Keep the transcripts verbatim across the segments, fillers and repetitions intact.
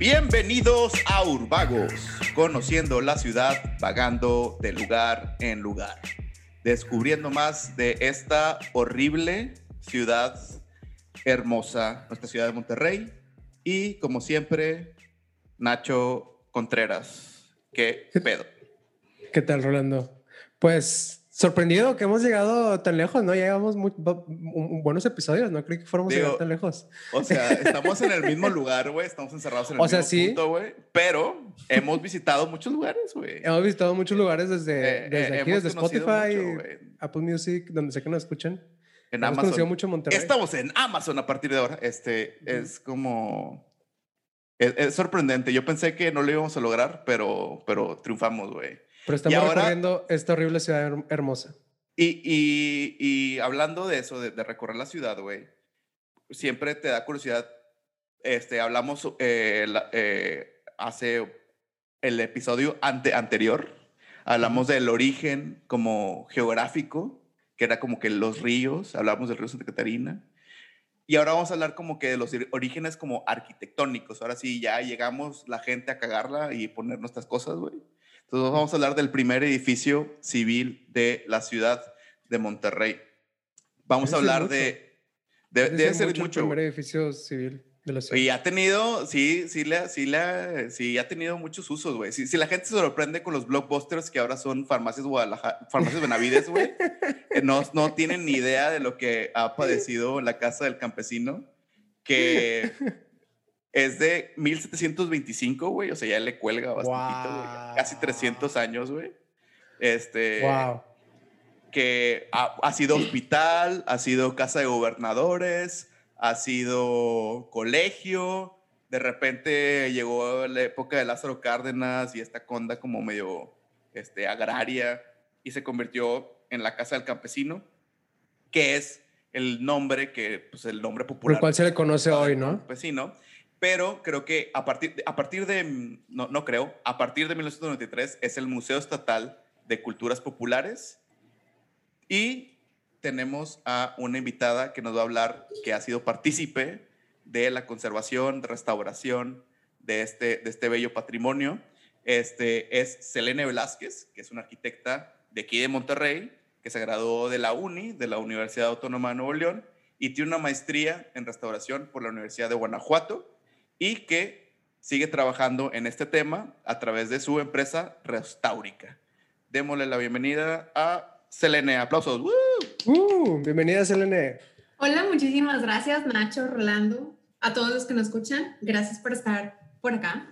Bienvenidos a Urbagos, conociendo la ciudad, vagando de lugar en lugar, descubriendo más de esta horrible ciudad hermosa, nuestra ciudad de Monterrey. Y como siempre, Nacho Contreras. ¿Qué pedo? ¿Qué tal, Rolando? Pues sorprendido que hemos llegado tan lejos, ¿no? Ya llevamos muy, buenos episodios, no creí que fuéramos Digo, a llegar tan lejos. O sea, estamos en el mismo lugar, güey, estamos encerrados en el o mismo sea, sí, punto, güey, pero hemos visitado muchos lugares, güey. Hemos visitado muchos lugares desde, Eh, desde eh, aquí, hemos desde conocido Spotify, mucho, Apple Music, donde sé que nos escuchan. En hemos Amazon. conocido mucho Monterrey. Estamos en Amazon a partir de ahora. Este, uh-huh. Es como... Es, es sorprendente. Yo pensé que no lo íbamos a lograr, pero, pero triunfamos, güey. Pero estamos ahora, recorriendo esta horrible ciudad her- hermosa. Y, y, y hablando de eso, de, de recorrer la ciudad, güey, siempre te da curiosidad. Este, hablamos eh, la, eh, hace el episodio ante, anterior, hablamos uh-huh. del origen como geográfico, que era como que los ríos, hablamos del río Santa Catarina. Y ahora vamos a hablar como que de los orígenes como arquitectónicos. Ahora sí, ya llegamos la gente a cagarla y poner nuestras cosas, güey. Entonces vamos a hablar del primer edificio civil de la ciudad de Monterrey. Vamos debe a hablar mucho. de... de debe, debe ser mucho. mucho. El primer edificio civil de la ciudad. Y ha tenido, sí, sí, la, sí, la, sí, ha tenido muchos usos, güey. Si, si la gente se sorprende con los blockbusters que ahora son farmacias Guadalajara, farmacias Benavides, güey, no, no tienen ni idea de lo que ha padecido la Casa del Campesino, que es de mil setecientos veinticinco, güey, o sea, ya le cuelga bastantito, güey, wow. Casi trescientos años, güey. Este, wow. Que ha, ha sido hospital, ha sido casa de gobernadores, ha sido colegio. De repente llegó la época de Lázaro Cárdenas y esta conda como medio este, agraria y se convirtió en la Casa del Campesino, que es el nombre que, pues el nombre popular. Por cual se le conoce hoy, ¿no? Campesino. Pero creo que a partir, de, a partir de, no, no creo, a partir de mil novecientos noventa y tres es el Museo Estatal de Culturas Populares. Y tenemos a una invitada que nos va a hablar, que ha sido partícipe de la conservación, restauración de este, de este bello patrimonio. Este, es Selene Velázquez, que es una arquitecta de aquí de Monterrey, que se graduó de la UNI, de la Universidad Autónoma de Nuevo León, y tiene una maestría en restauración por la Universidad de Guanajuato, y que sigue trabajando en este tema a través de su empresa Restaurica. Démosle la bienvenida a Selene, aplausos. ¡Woo! Uh, bienvenida, Selene. Hola, muchísimas gracias, Nacho, Rolando, a todos los que nos escuchan. Gracias por estar por acá.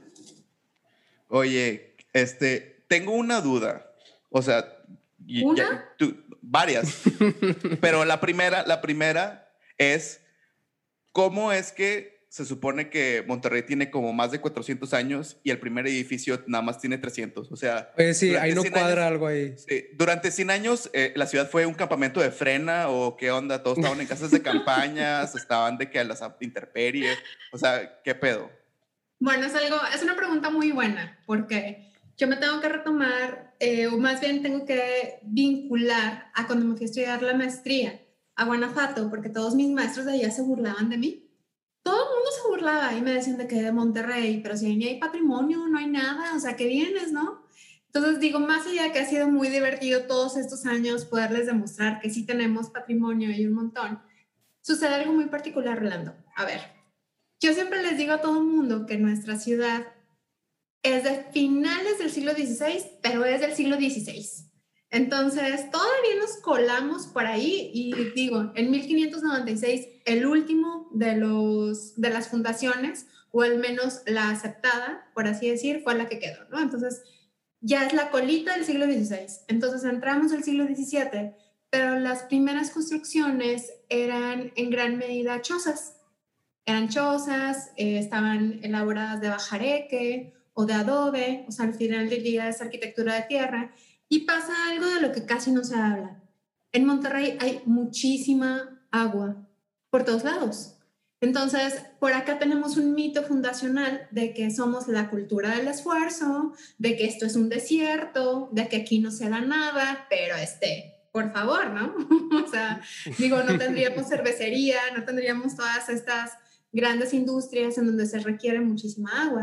Oye, este, tengo una duda. O sea, ¿Una? Ya, tú, varias. Pero la primera, la primera es, ¿cómo es que se supone que Monterrey tiene como más de cuatrocientos años y el primer edificio nada más tiene trescientos? O sea... Pues sí, ahí no cuadra años, algo ahí. Sí, durante cien años, eh, ¿la ciudad fue un campamento de frena o qué onda? ¿Todos estaban en casas de campañas? ¿Estaban de que a las intemperies? O sea, ¿qué pedo? Bueno, es, algo, es una pregunta muy buena porque yo me tengo que retomar, eh, o más bien tengo que vincular a cuando me fui a estudiar la maestría a Guanajuato, porque todos mis maestros de allá se burlaban de mí. Todo el mundo se burlaba y me decían de que de Monterrey, pero si ahí ni hay patrimonio, no hay nada, o sea, ¿qué vienes, no? Entonces digo, más allá de que ha sido muy divertido todos estos años poderles demostrar que sí tenemos patrimonio y un montón, sucede algo muy particular, Rolando. A ver, yo siempre les digo a todo el mundo que nuestra ciudad es de finales del siglo dieciséis, pero es del siglo dieciséis. Entonces, todavía nos colamos por ahí y digo, en mil quinientos noventa y seis, el último de, los, de las fundaciones, o al menos la aceptada, por así decir, fue la que quedó, ¿no? Entonces, ya es la colita del siglo dieciséis. Entonces, entramos al siglo diecisiete, pero las primeras construcciones eran en gran medida chozas. Eran chozas, eh, estaban elaboradas de bajareque o de adobe, o sea, al final del día es arquitectura de tierra. Y pasa algo de lo que casi no se habla. En Monterrey hay muchísima agua por todos lados. Entonces, por acá tenemos un mito fundacional de que somos la cultura del esfuerzo, de que esto es un desierto, de que aquí no se da nada, pero este, por favor, ¿no? O sea, digo, no tendríamos cervecería, no tendríamos todas estas grandes industrias en donde se requiere muchísima agua.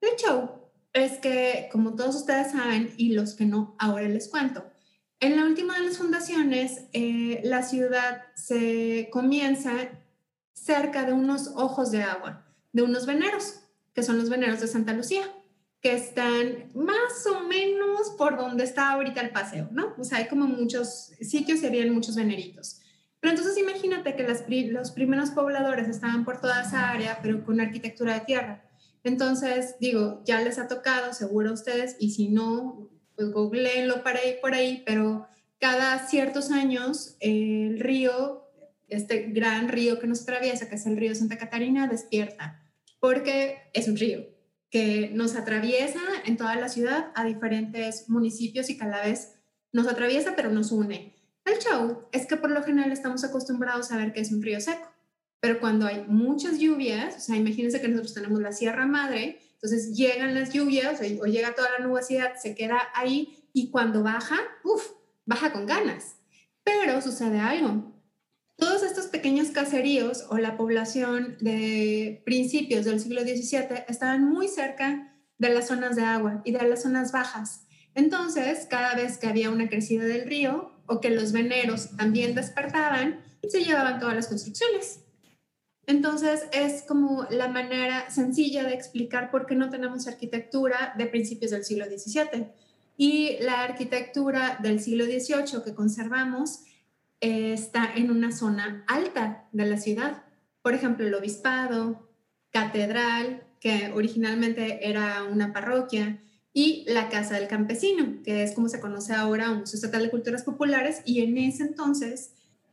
El show es que, como todos ustedes saben, y los que no, ahora les cuento, en la última de las fundaciones, eh, la ciudad se comienza cerca de unos ojos de agua, de unos veneros, que son los veneros de Santa Lucía, que están más o menos por donde está ahorita el paseo, ¿no? O sea, hay como muchos sitios y habían muchos veneritos. Pero entonces imagínate que las, los primeros pobladores estaban por toda esa área, pero con arquitectura de tierra. Entonces, digo, ya les ha tocado, seguro a ustedes, y si no, pues googleenlo para ahí, por ahí, pero cada ciertos años eh, el río, este gran río que nos atraviesa, que es el río Santa Catarina, despierta, porque es un río que nos atraviesa en toda la ciudad a diferentes municipios y que a la vez nos atraviesa, pero nos une. El show es que por lo general estamos acostumbrados a ver que es un río seco, pero cuando hay muchas lluvias, o sea, imagínense que nosotros tenemos la Sierra Madre, entonces llegan las lluvias o, o llega toda la nubosidad, se queda ahí y cuando baja, uff, baja con ganas. Pero sucede algo. Todos estos pequeños caseríos o la población de principios del siglo diecisiete estaban muy cerca de las zonas de agua y de las zonas bajas. Entonces, cada vez que había una crecida del río o que los veneros también despertaban, se llevaban todas las construcciones. Entonces, es como la manera sencilla de explicar por qué no tenemos arquitectura de principios del siglo diecisiete. Y la arquitectura del siglo dieciocho que conservamos eh, está en una zona alta de la ciudad. Por ejemplo, el obispado, catedral, que originalmente era una parroquia, y la Casa del Campesino, que es como se conoce ahora, un Museo Estatal de Culturas Populares, y en ese entonces,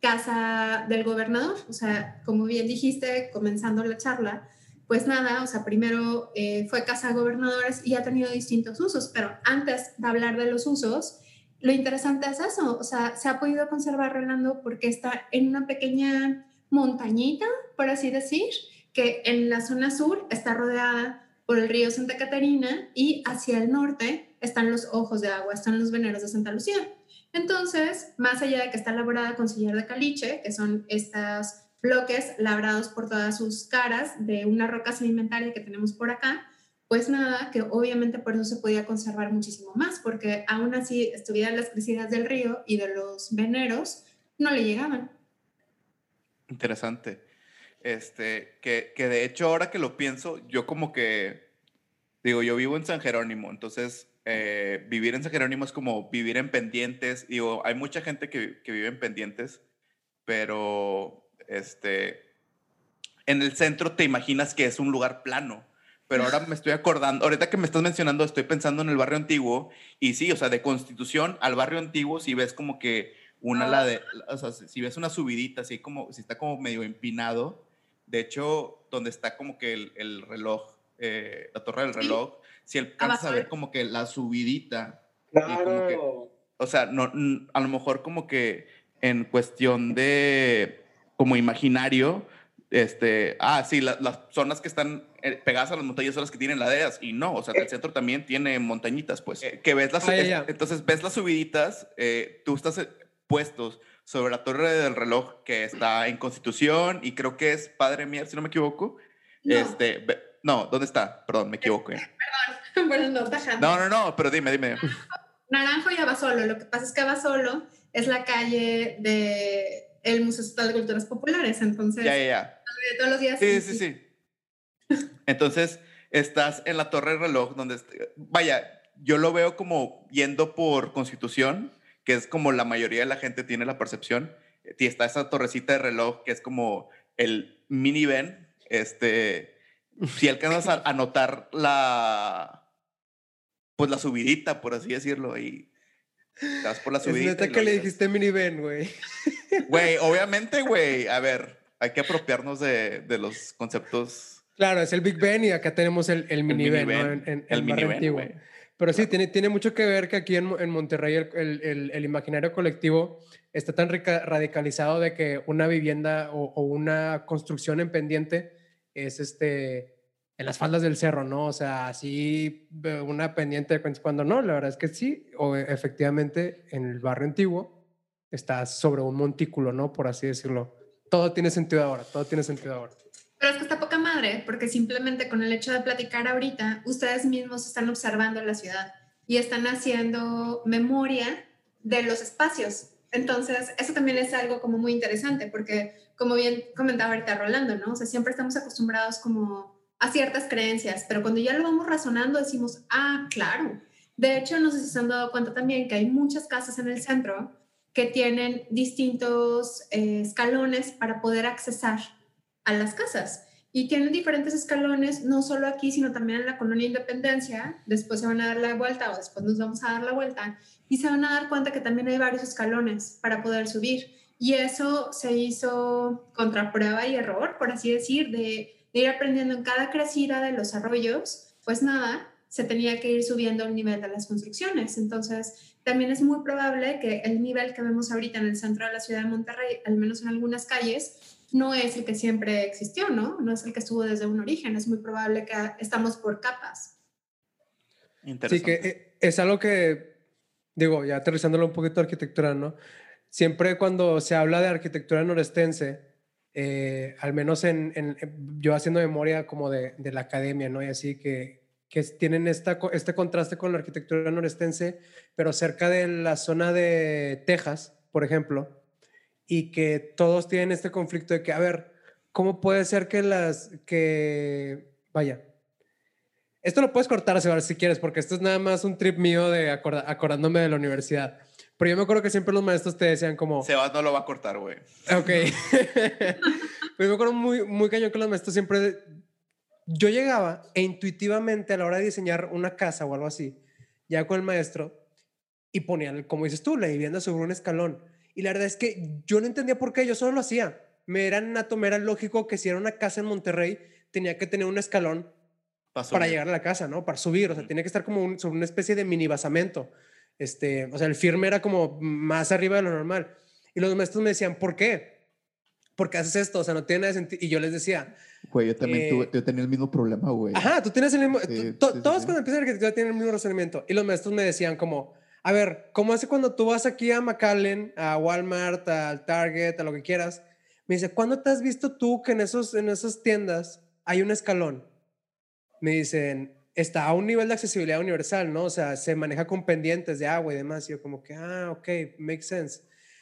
Casa del Gobernador. O sea, como bien dijiste, comenzando la charla, pues nada, o sea, primero eh, fue Casa de Gobernadores y ha tenido distintos usos, pero antes de hablar de los usos, lo interesante es eso, o sea, se ha podido conservar Rolando porque está en una pequeña montañita, por así decir, que en la zona sur está rodeada por el río Santa Catarina y hacia el norte están los ojos de agua, están los veneros de Santa Lucía. Entonces, más allá de que está elaborada con sillar de caliche, que son estos bloques labrados por todas sus caras de una roca sedimentaria que tenemos por acá, pues nada, que obviamente por eso se podía conservar muchísimo más, porque aún así estuvieran las crecidas del río y de los veneros, no le llegaban. Interesante. Este, que, que de hecho ahora que lo pienso, yo como que, digo, yo vivo en San Jerónimo, entonces eh, vivir en San Jerónimo es como vivir en Pendientes. Digo, hay mucha gente que, que vive en Pendientes, pero este, en el centro te imaginas que es un lugar plano. Pero ahora me estoy acordando, ahorita que me estás mencionando, estoy pensando en el barrio antiguo. Y sí, o sea, de Constitución al barrio antiguo, si ves como que una, la de, o sea, si ves una subidita, así como, si está como medio empinado. De hecho, donde está como que el, el reloj, eh, la torre del reloj, si alcanzas a ver como que la subidita. Claro. Y como que, o sea, no, a lo mejor como que en cuestión de, como imaginario, este, ah, sí, la, las zonas que están pegadas a las montañas son las que tienen laderas, y no, o sea, el centro también tiene montañitas, pues, eh, que ves las, ah, es, yeah. entonces ves las subiditas, eh, tú estás puestos sobre la torre del reloj que está en Constitución, y creo que es Padre Mier, si no me equivoco. No, este, ve, no, ¿dónde está? Perdón, me equivoqué. Perdón, bueno, no, tajante. No, no, no, pero dime, dime. Naranjo y Abasolo, lo que pasa es que Abasolo es la calle de el Museo Estatal de Culturas Populares, entonces ya, ya, ya. todos los días. Sí, sí, sí, sí. Entonces estás en la torre del reloj donde, vaya, yo lo veo como yendo por Constitución, que es como la mayoría de la gente tiene la percepción, y está esa torrecita de reloj que es como el minivan, este, si alcanzas a, a notar la, pues la subidita, por así decirlo, y estás por la subidita. Es neta que le dijiste minivan, güey. Güey, obviamente, güey, a ver, hay que apropiarnos de, de los conceptos. Claro, es el Big Ben y acá tenemos el, el minivan, ¿no? En, en, el en minivan, antiguo. Wey. Pero sí, claro. tiene, tiene mucho que ver que aquí en, en Monterrey el, el, el imaginario colectivo está tan radicalizado de que una vivienda o, o una construcción en pendiente es este, en las faldas del cerro, ¿no? O sea, así una pendiente cuando no, la verdad es que sí, o efectivamente en el barrio antiguo está sobre un montículo, ¿no? Por así decirlo. Todo tiene sentido ahora, todo tiene sentido ahora. Pero es que está poca madre, padre porque simplemente con el hecho de platicar ahorita, ustedes mismos están observando la ciudad y están haciendo memoria de los espacios. Entonces, eso también es algo como muy interesante porque, como bien comentaba ahorita Rolando, ¿no? O sea, siempre estamos acostumbrados como a ciertas creencias, pero cuando ya lo vamos razonando decimos, ah, claro. De hecho, no sé si se han dado cuenta también que hay muchas casas en el centro que tienen distintos eh, escalones para poder accesar a las casas. Y tienen diferentes escalones, no solo aquí, sino también en la Colonia Independencia. Después se van a dar la vuelta o después nos vamos a dar la vuelta y se van a dar cuenta que también hay varios escalones para poder subir. Y eso se hizo contra prueba y error, por así decir, de, de ir aprendiendo en cada crecida de los arroyos. Pues nada, se tenía que ir subiendo el nivel de las construcciones. Entonces, también es muy probable que el nivel que vemos ahorita en el centro de la ciudad de Monterrey, al menos en algunas calles, no es el que siempre existió, ¿no? No es el que estuvo desde un origen. Es muy probable que estamos por capas. Sí, que es algo que, digo, ya aterrizándolo un poquito a arquitectura, ¿no? Siempre cuando se habla de arquitectura norestense, eh, al menos en, en, yo haciendo memoria como de, de la academia, ¿no? Y así que, que tienen esta, este contraste con la arquitectura norestense, pero cerca de la zona de Texas, por ejemplo, y que todos tienen este conflicto de que, a ver, ¿cómo puede ser que las, que, vaya, esto lo puedes cortar si quieres, porque esto es nada más un trip mío de acorda, acordándome de la universidad. Pero yo me acuerdo que siempre los maestros te decían como... Sebas no lo va a cortar, güey. Ok. Pero yo me acuerdo muy, muy cañón que los maestros siempre... Yo llegaba e intuitivamente a la hora de diseñar una casa o algo así, ya con el maestro, y ponían, como dices tú, la vivienda sobre un escalón. Y la verdad es que yo no entendía por qué, yo solo lo hacía. Me era nato, me era lógico que si era una casa en Monterrey, tenía que tener un escalón para, para llegar a la casa, ¿no? Para subir, o sea, uh-huh. Tenía que estar como un, sobre una especie de mini basamento. Este, o sea, el firme era como más arriba de lo normal. Y los maestros me decían, ¿por qué? ¿Por qué haces esto? O sea, no tiene nada de sentido. Y yo les decía... Güey, yo también eh, tuve, yo tenía el mismo problema, güey. Ajá, tú tienes el mismo... Sí, tú, sí, todos sí, cuando sí. empiezan arquitectura tienen el mismo razonamiento. Y los maestros me decían como, a ver, ¿cómo hace cuando tú vas aquí a McAllen, a Walmart, al Target, a lo que quieras? Me dice, ¿cuándo te has visto tú que en, esos, en esas tiendas hay un escalón? Me dicen, está a un nivel de accesibilidad universal, ¿no? O sea, se maneja con pendientes de agua y demás. Y yo como que, ah, ok, makes sense.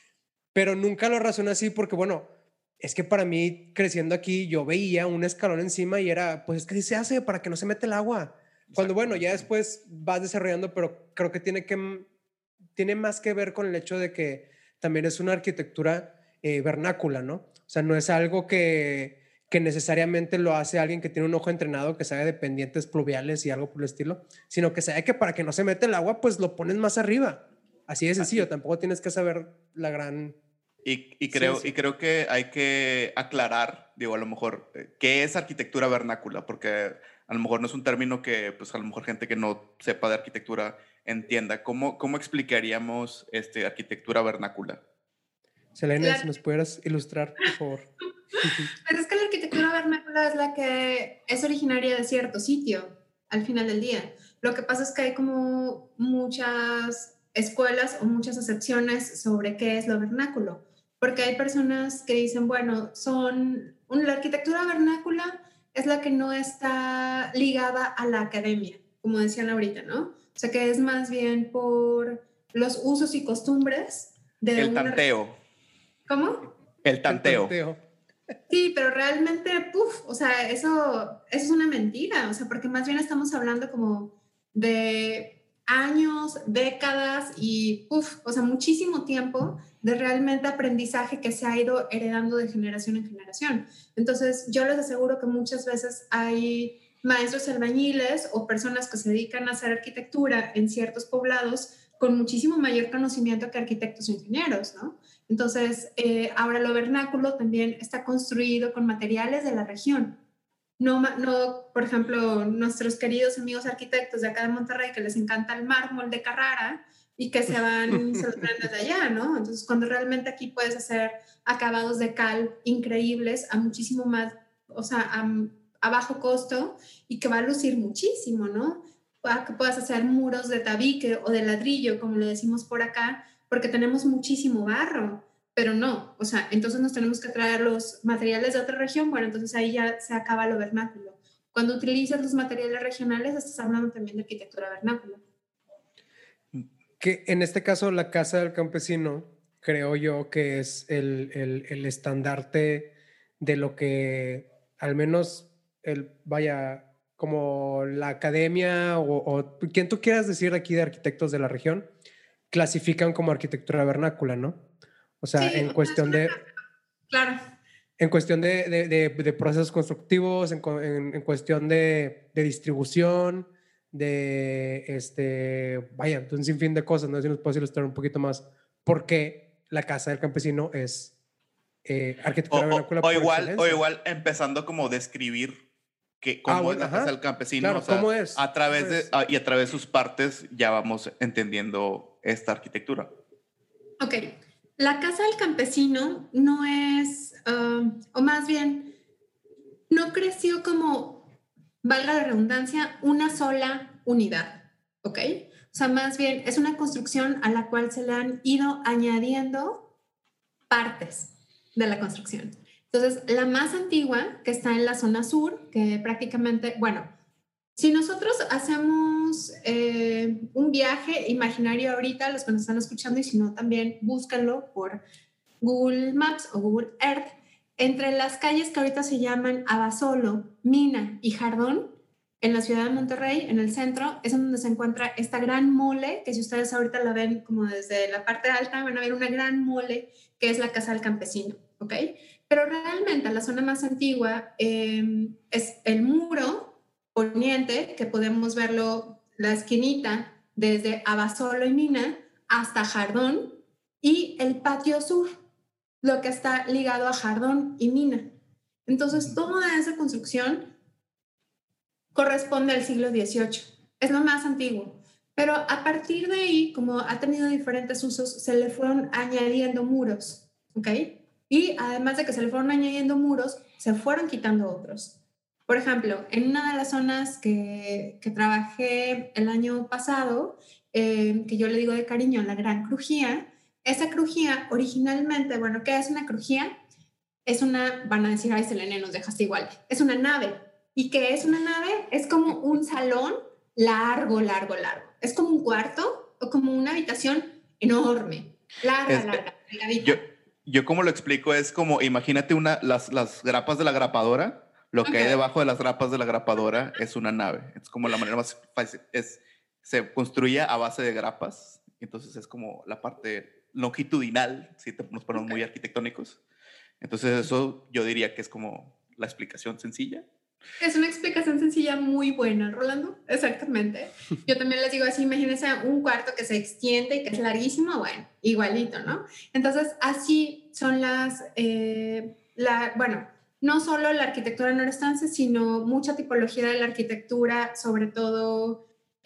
Pero nunca lo razoné así porque, bueno, es que para mí, creciendo aquí, yo veía un escalón encima y era, pues es que así se hace para que no se mete el agua. Cuando, bueno, ya después vas desarrollando, pero creo que tiene, que, tiene más que ver con el hecho de que también es una arquitectura eh, vernácula, ¿no? O sea, no es algo que, que necesariamente lo hace alguien que tiene un ojo entrenado, que sabe de pendientes pluviales y algo por el estilo, sino que sabe que para que no se mete el agua, pues lo pones más arriba. Así de sencillo, tampoco tienes que saber la gran... Y, y, creo, y creo que hay que aclarar, digo, a lo mejor, ¿qué es arquitectura vernácula? Porque a lo mejor no es un término que, pues, a lo mejor gente que no sepa de arquitectura entienda. ¿Cómo, cómo explicaríamos este, arquitectura vernácula? Selena, la... si nos pudieras ilustrar, por favor. Pero es que la arquitectura vernácula es la que es originaria de cierto sitio, al final del día. Lo que pasa es que hay como muchas escuelas o muchas acepciones sobre qué es lo vernáculo. Porque hay personas que dicen, bueno, son la arquitectura vernácula es la que no está ligada a la academia, como decían ahorita, ¿no? O sea, que es más bien por los usos y costumbres de El una... tanteo. ¿Cómo? El tanteo. El tanteo. Sí, pero realmente, puf, o sea, eso, eso es una mentira, o sea, porque más bien estamos hablando como de años, décadas y, puf, o sea, muchísimo tiempo de realmente aprendizaje que se ha ido heredando de generación en generación. Entonces, yo les aseguro que muchas veces hay maestros albañiles o personas que se dedican a hacer arquitectura en ciertos poblados con muchísimo mayor conocimiento que arquitectos o ingenieros, ¿no? Entonces, eh, ahora lo vernáculo también está construido con materiales de la región. No, no, por ejemplo, nuestros queridos amigos arquitectos de acá de Monterrey que les encanta el mármol de Carrara y que se van, se los traen desde allá, ¿no? Entonces, cuando realmente aquí puedes hacer acabados de cal increíbles a muchísimo más, o sea, a, a bajo costo y que va a lucir muchísimo, ¿no? Que puedas hacer muros de tabique o de ladrillo, como lo decimos por acá, porque tenemos muchísimo barro, pero no, o sea, entonces nos tenemos que traer los materiales de otra región, bueno, entonces ahí ya se acaba lo vernáculo. Cuando utilizas los materiales regionales, estás hablando también de arquitectura vernácula. Que en este caso la Casa del Campesino, creo yo que es el, el, el estandarte de lo que al menos, el, vaya, como la academia o, o quien tú quieras decir aquí de arquitectos de la región, clasifican como arquitectura vernácula, ¿no? O sea, Sí, en o sea, es cuestión una, de... claro. En cuestión de, de, de, de procesos constructivos, en, en, en cuestión de, de distribución, de, este, vaya, de un sinfín de cosas, no sé si nos puedes ilustrar un poquito más por qué la Casa del Campesino es eh, O, arquitectura o, vernácula o por igual, o excelencia. igual empezando como describir que, Ah, cómo es bueno, la Casa ajá. del Campesino, o Claro, sea, ¿cómo es? a ¿Cómo través de, es? a- y a través de sus partes ya vamos entendiendo esta arquitectura. Ok, la Casa del Campesino no es, uh, o más bien, no creció como, valga la redundancia, una sola unidad, ¿ok? O sea, más bien es una construcción a la cual se le han ido añadiendo partes de la construcción. Entonces, la más antigua, que está en la zona sur, que prácticamente, bueno, si nosotros hacemos eh, un viaje imaginario ahorita, los que nos están escuchando, y si no, también búscanlo por Google Maps o Google Earth, entre las calles que ahorita se llaman Abasolo, Mina y Jardón, en la ciudad de Monterrey, en el centro, es donde se encuentra esta gran mole, que si ustedes ahorita la ven como desde la parte alta, van a ver una gran mole, que es la Casa del Campesino, ¿ok? Pero realmente la zona más antigua eh, es el muro poniente, que podemos verlo, la esquinita, desde Abasolo y Mina hasta Jardón, y el patio sur, lo que está ligado a Jardón y Mina. Entonces, toda esa construcción corresponde al siglo dieciocho. Es lo más antiguo. Pero a partir de ahí, como ha tenido diferentes usos, se le fueron añadiendo muros, ¿ok? Y además de que se le fueron añadiendo muros, se fueron quitando otros. Por ejemplo, en una de las zonas que, que trabajé el año pasado, eh, que yo le digo de cariño la Gran Crujía, esa crujía originalmente, bueno, ¿qué es una crujía? Es una, van a decir, ay, Selene, nos dejaste igual, es una nave. ¿Y qué es una nave? Es como un salón largo, largo, largo. Es como un cuarto o como una habitación enorme, larga, Es, larga, yo, delgadita. yo como lo explico es como, imagínate una, las, las grapas de la grapadora, lo que Ok, hay debajo de las grapas de la grapadora es una nave. Es como la manera más fácil, es, se construye a base de grapas, entonces es como la parte longitudinal, si te, nos ponemos ok. muy arquitectónicos. Entonces eso yo diría que es como la explicación sencilla. Es una explicación sencilla muy buena, Rolando. Exactamente. Yo también les digo así, imagínense un cuarto que se extiende y que es larguísimo, bueno, igualito, ¿no? Entonces, así son las, eh, la, bueno, no solo la arquitectura norestanse, sino mucha tipología de la arquitectura, sobre todo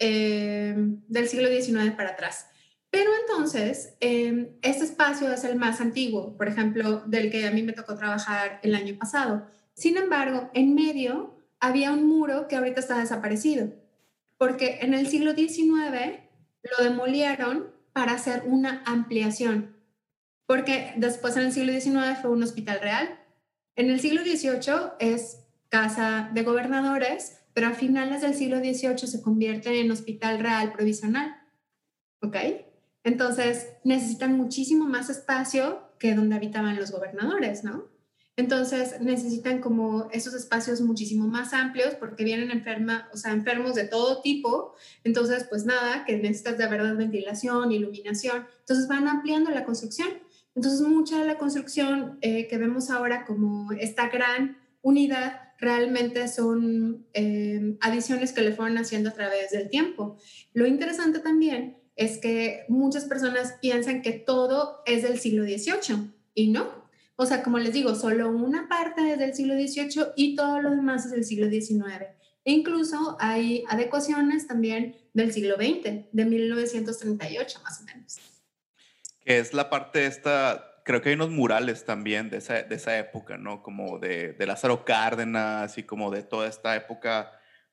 eh, del siglo diecinueve para atrás. Pero entonces, eh, este espacio es el más antiguo, por ejemplo, del que a mí me tocó trabajar el año pasado. Sin embargo, en medio había un muro que ahorita está desaparecido, porque en el siglo diecinueve lo demolieron para hacer una ampliación, porque después en el siglo diecinueve fue un hospital real. En el siglo dieciocho es casa de gobernadores, pero a finales del siglo dieciocho se convierte en hospital real provisional, ¿ok? Entonces necesitan muchísimo más espacio que donde habitaban los gobernadores, ¿no? Entonces necesitan como esos espacios muchísimo más amplios porque vienen enferma, o sea, enfermos de todo tipo. Entonces, pues nada, que necesitas de verdad ventilación, iluminación. Entonces van ampliando la construcción. Entonces mucha de la construcción eh, que vemos ahora como esta gran unidad realmente son eh, adiciones que le fueron haciendo a través del tiempo. Lo interesante también es que muchas personas piensan que todo es del siglo dieciocho y no. O sea, como les digo, solo una parte es del siglo dieciocho y todo lo demás es del siglo diecinueve. E incluso hay adecuaciones también del siglo veinte, de mil novecientos treinta y ocho más o menos. Que es la parte esta, creo que hay unos murales también de esa, de esa época, ¿no? Como de, de Lázaro Cárdenas y como de toda esta época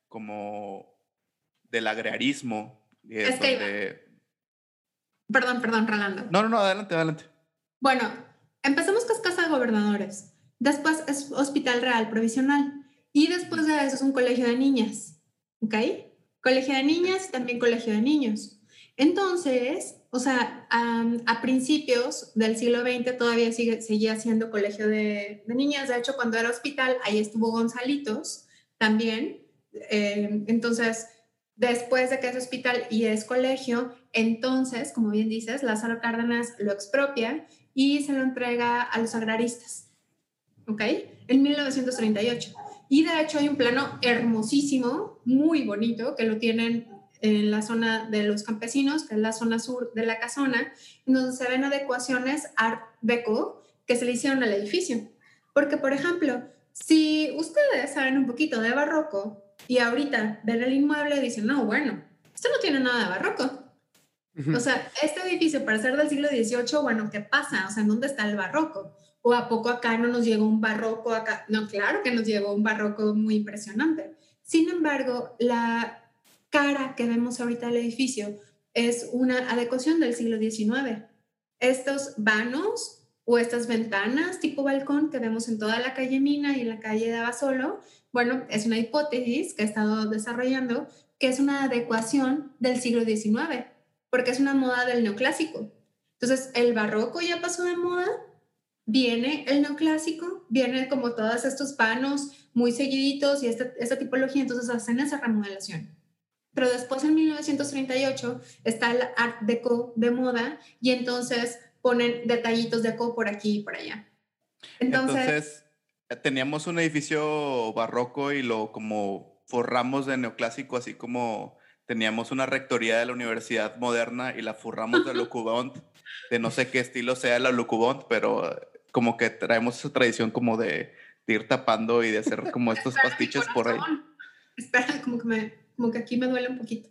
como del agrarismo, es Es que, donde... perdón, perdón, Rolando. No, no, no, adelante, adelante. Bueno, empezamos con Casa de Gobernadores, después es Hospital Real Provisional y después de eso es un colegio de niñas, ¿ok? Colegio de niñas y también colegio de niños. Entonces, o sea, um, a principios del siglo veinte todavía sigue, seguía siendo colegio de, de niñas. De hecho, cuando era hospital, ahí estuvo Gonzalitos también. Eh, entonces, después de que es hospital y es colegio, entonces, como bien dices, Lázaro Cárdenas lo expropia y se lo entrega a los agraristas, ¿ok? En mil novecientos treinta y ocho. Y de hecho hay un plano hermosísimo, muy bonito, que lo tienen en la zona de los campesinos, que es la zona sur de la casona, en donde se ven adecuaciones Art Deco que se le hicieron al edificio. Porque, por ejemplo, si ustedes saben un poquito de barroco y ahorita ven el inmueble y dicen, no, bueno, esto no tiene nada de barroco. Uh-huh. O sea, este edificio para ser del siglo dieciocho, bueno, ¿qué pasa? O sea, ¿en dónde está el barroco? ¿O a poco acá no nos llegó un barroco acá? No, claro que nos llegó un barroco muy impresionante. Sin embargo, la cara que vemos ahorita del edificio es una adecuación del siglo diecinueve. Estos vanos o estas ventanas tipo balcón que vemos en toda la calle Mina y en la calle de Abasolo, bueno, es una hipótesis que he estado desarrollando que es una adecuación del siglo diecinueve, porque es una moda del neoclásico. Entonces, el barroco ya pasó de moda, viene el neoclásico, viene como todos estos vanos muy seguiditos y esta, esta tipología, entonces hacen esa remodelación. Pero después en mil novecientos treinta y ocho está el Art Deco de moda y entonces ponen detallitos deco por aquí y por allá. Entonces, entonces teníamos un edificio barroco y lo como forramos de neoclásico, así como teníamos una rectoría de la universidad moderna y la forramos de Lucubont, de no sé qué estilo sea la Lucubont, pero como que traemos esa tradición como de, de ir tapando y de hacer como estos pastiches por ahí. Espera, como que me... Como que aquí me duele un poquito.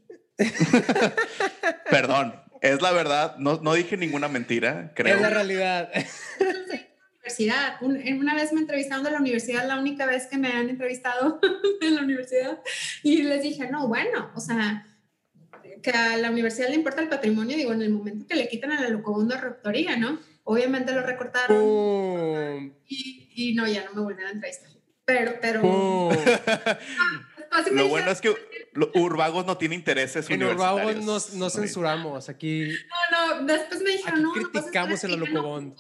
Perdón, es la verdad. No, no dije ninguna mentira, creo. Es la realidad. Universidad. Un, una vez me entrevistaron de la universidad, la única vez que me han entrevistado en la universidad. Y les dije, no, bueno, o sea, que a la universidad le importa el patrimonio. Digo, en el momento que le quitan a la Lucubonda rectoría, ¿no? Obviamente lo recortaron. Oh. Y, y no, ya no me volvieron a entrevistar. Pero, pero... Oh. Lo bueno es que Urbagos no tiene intereses en universitarios. En Urbagos no censuramos. Aquí. No, no, después me dijeron, aquí no, criticamos no el Lucubont.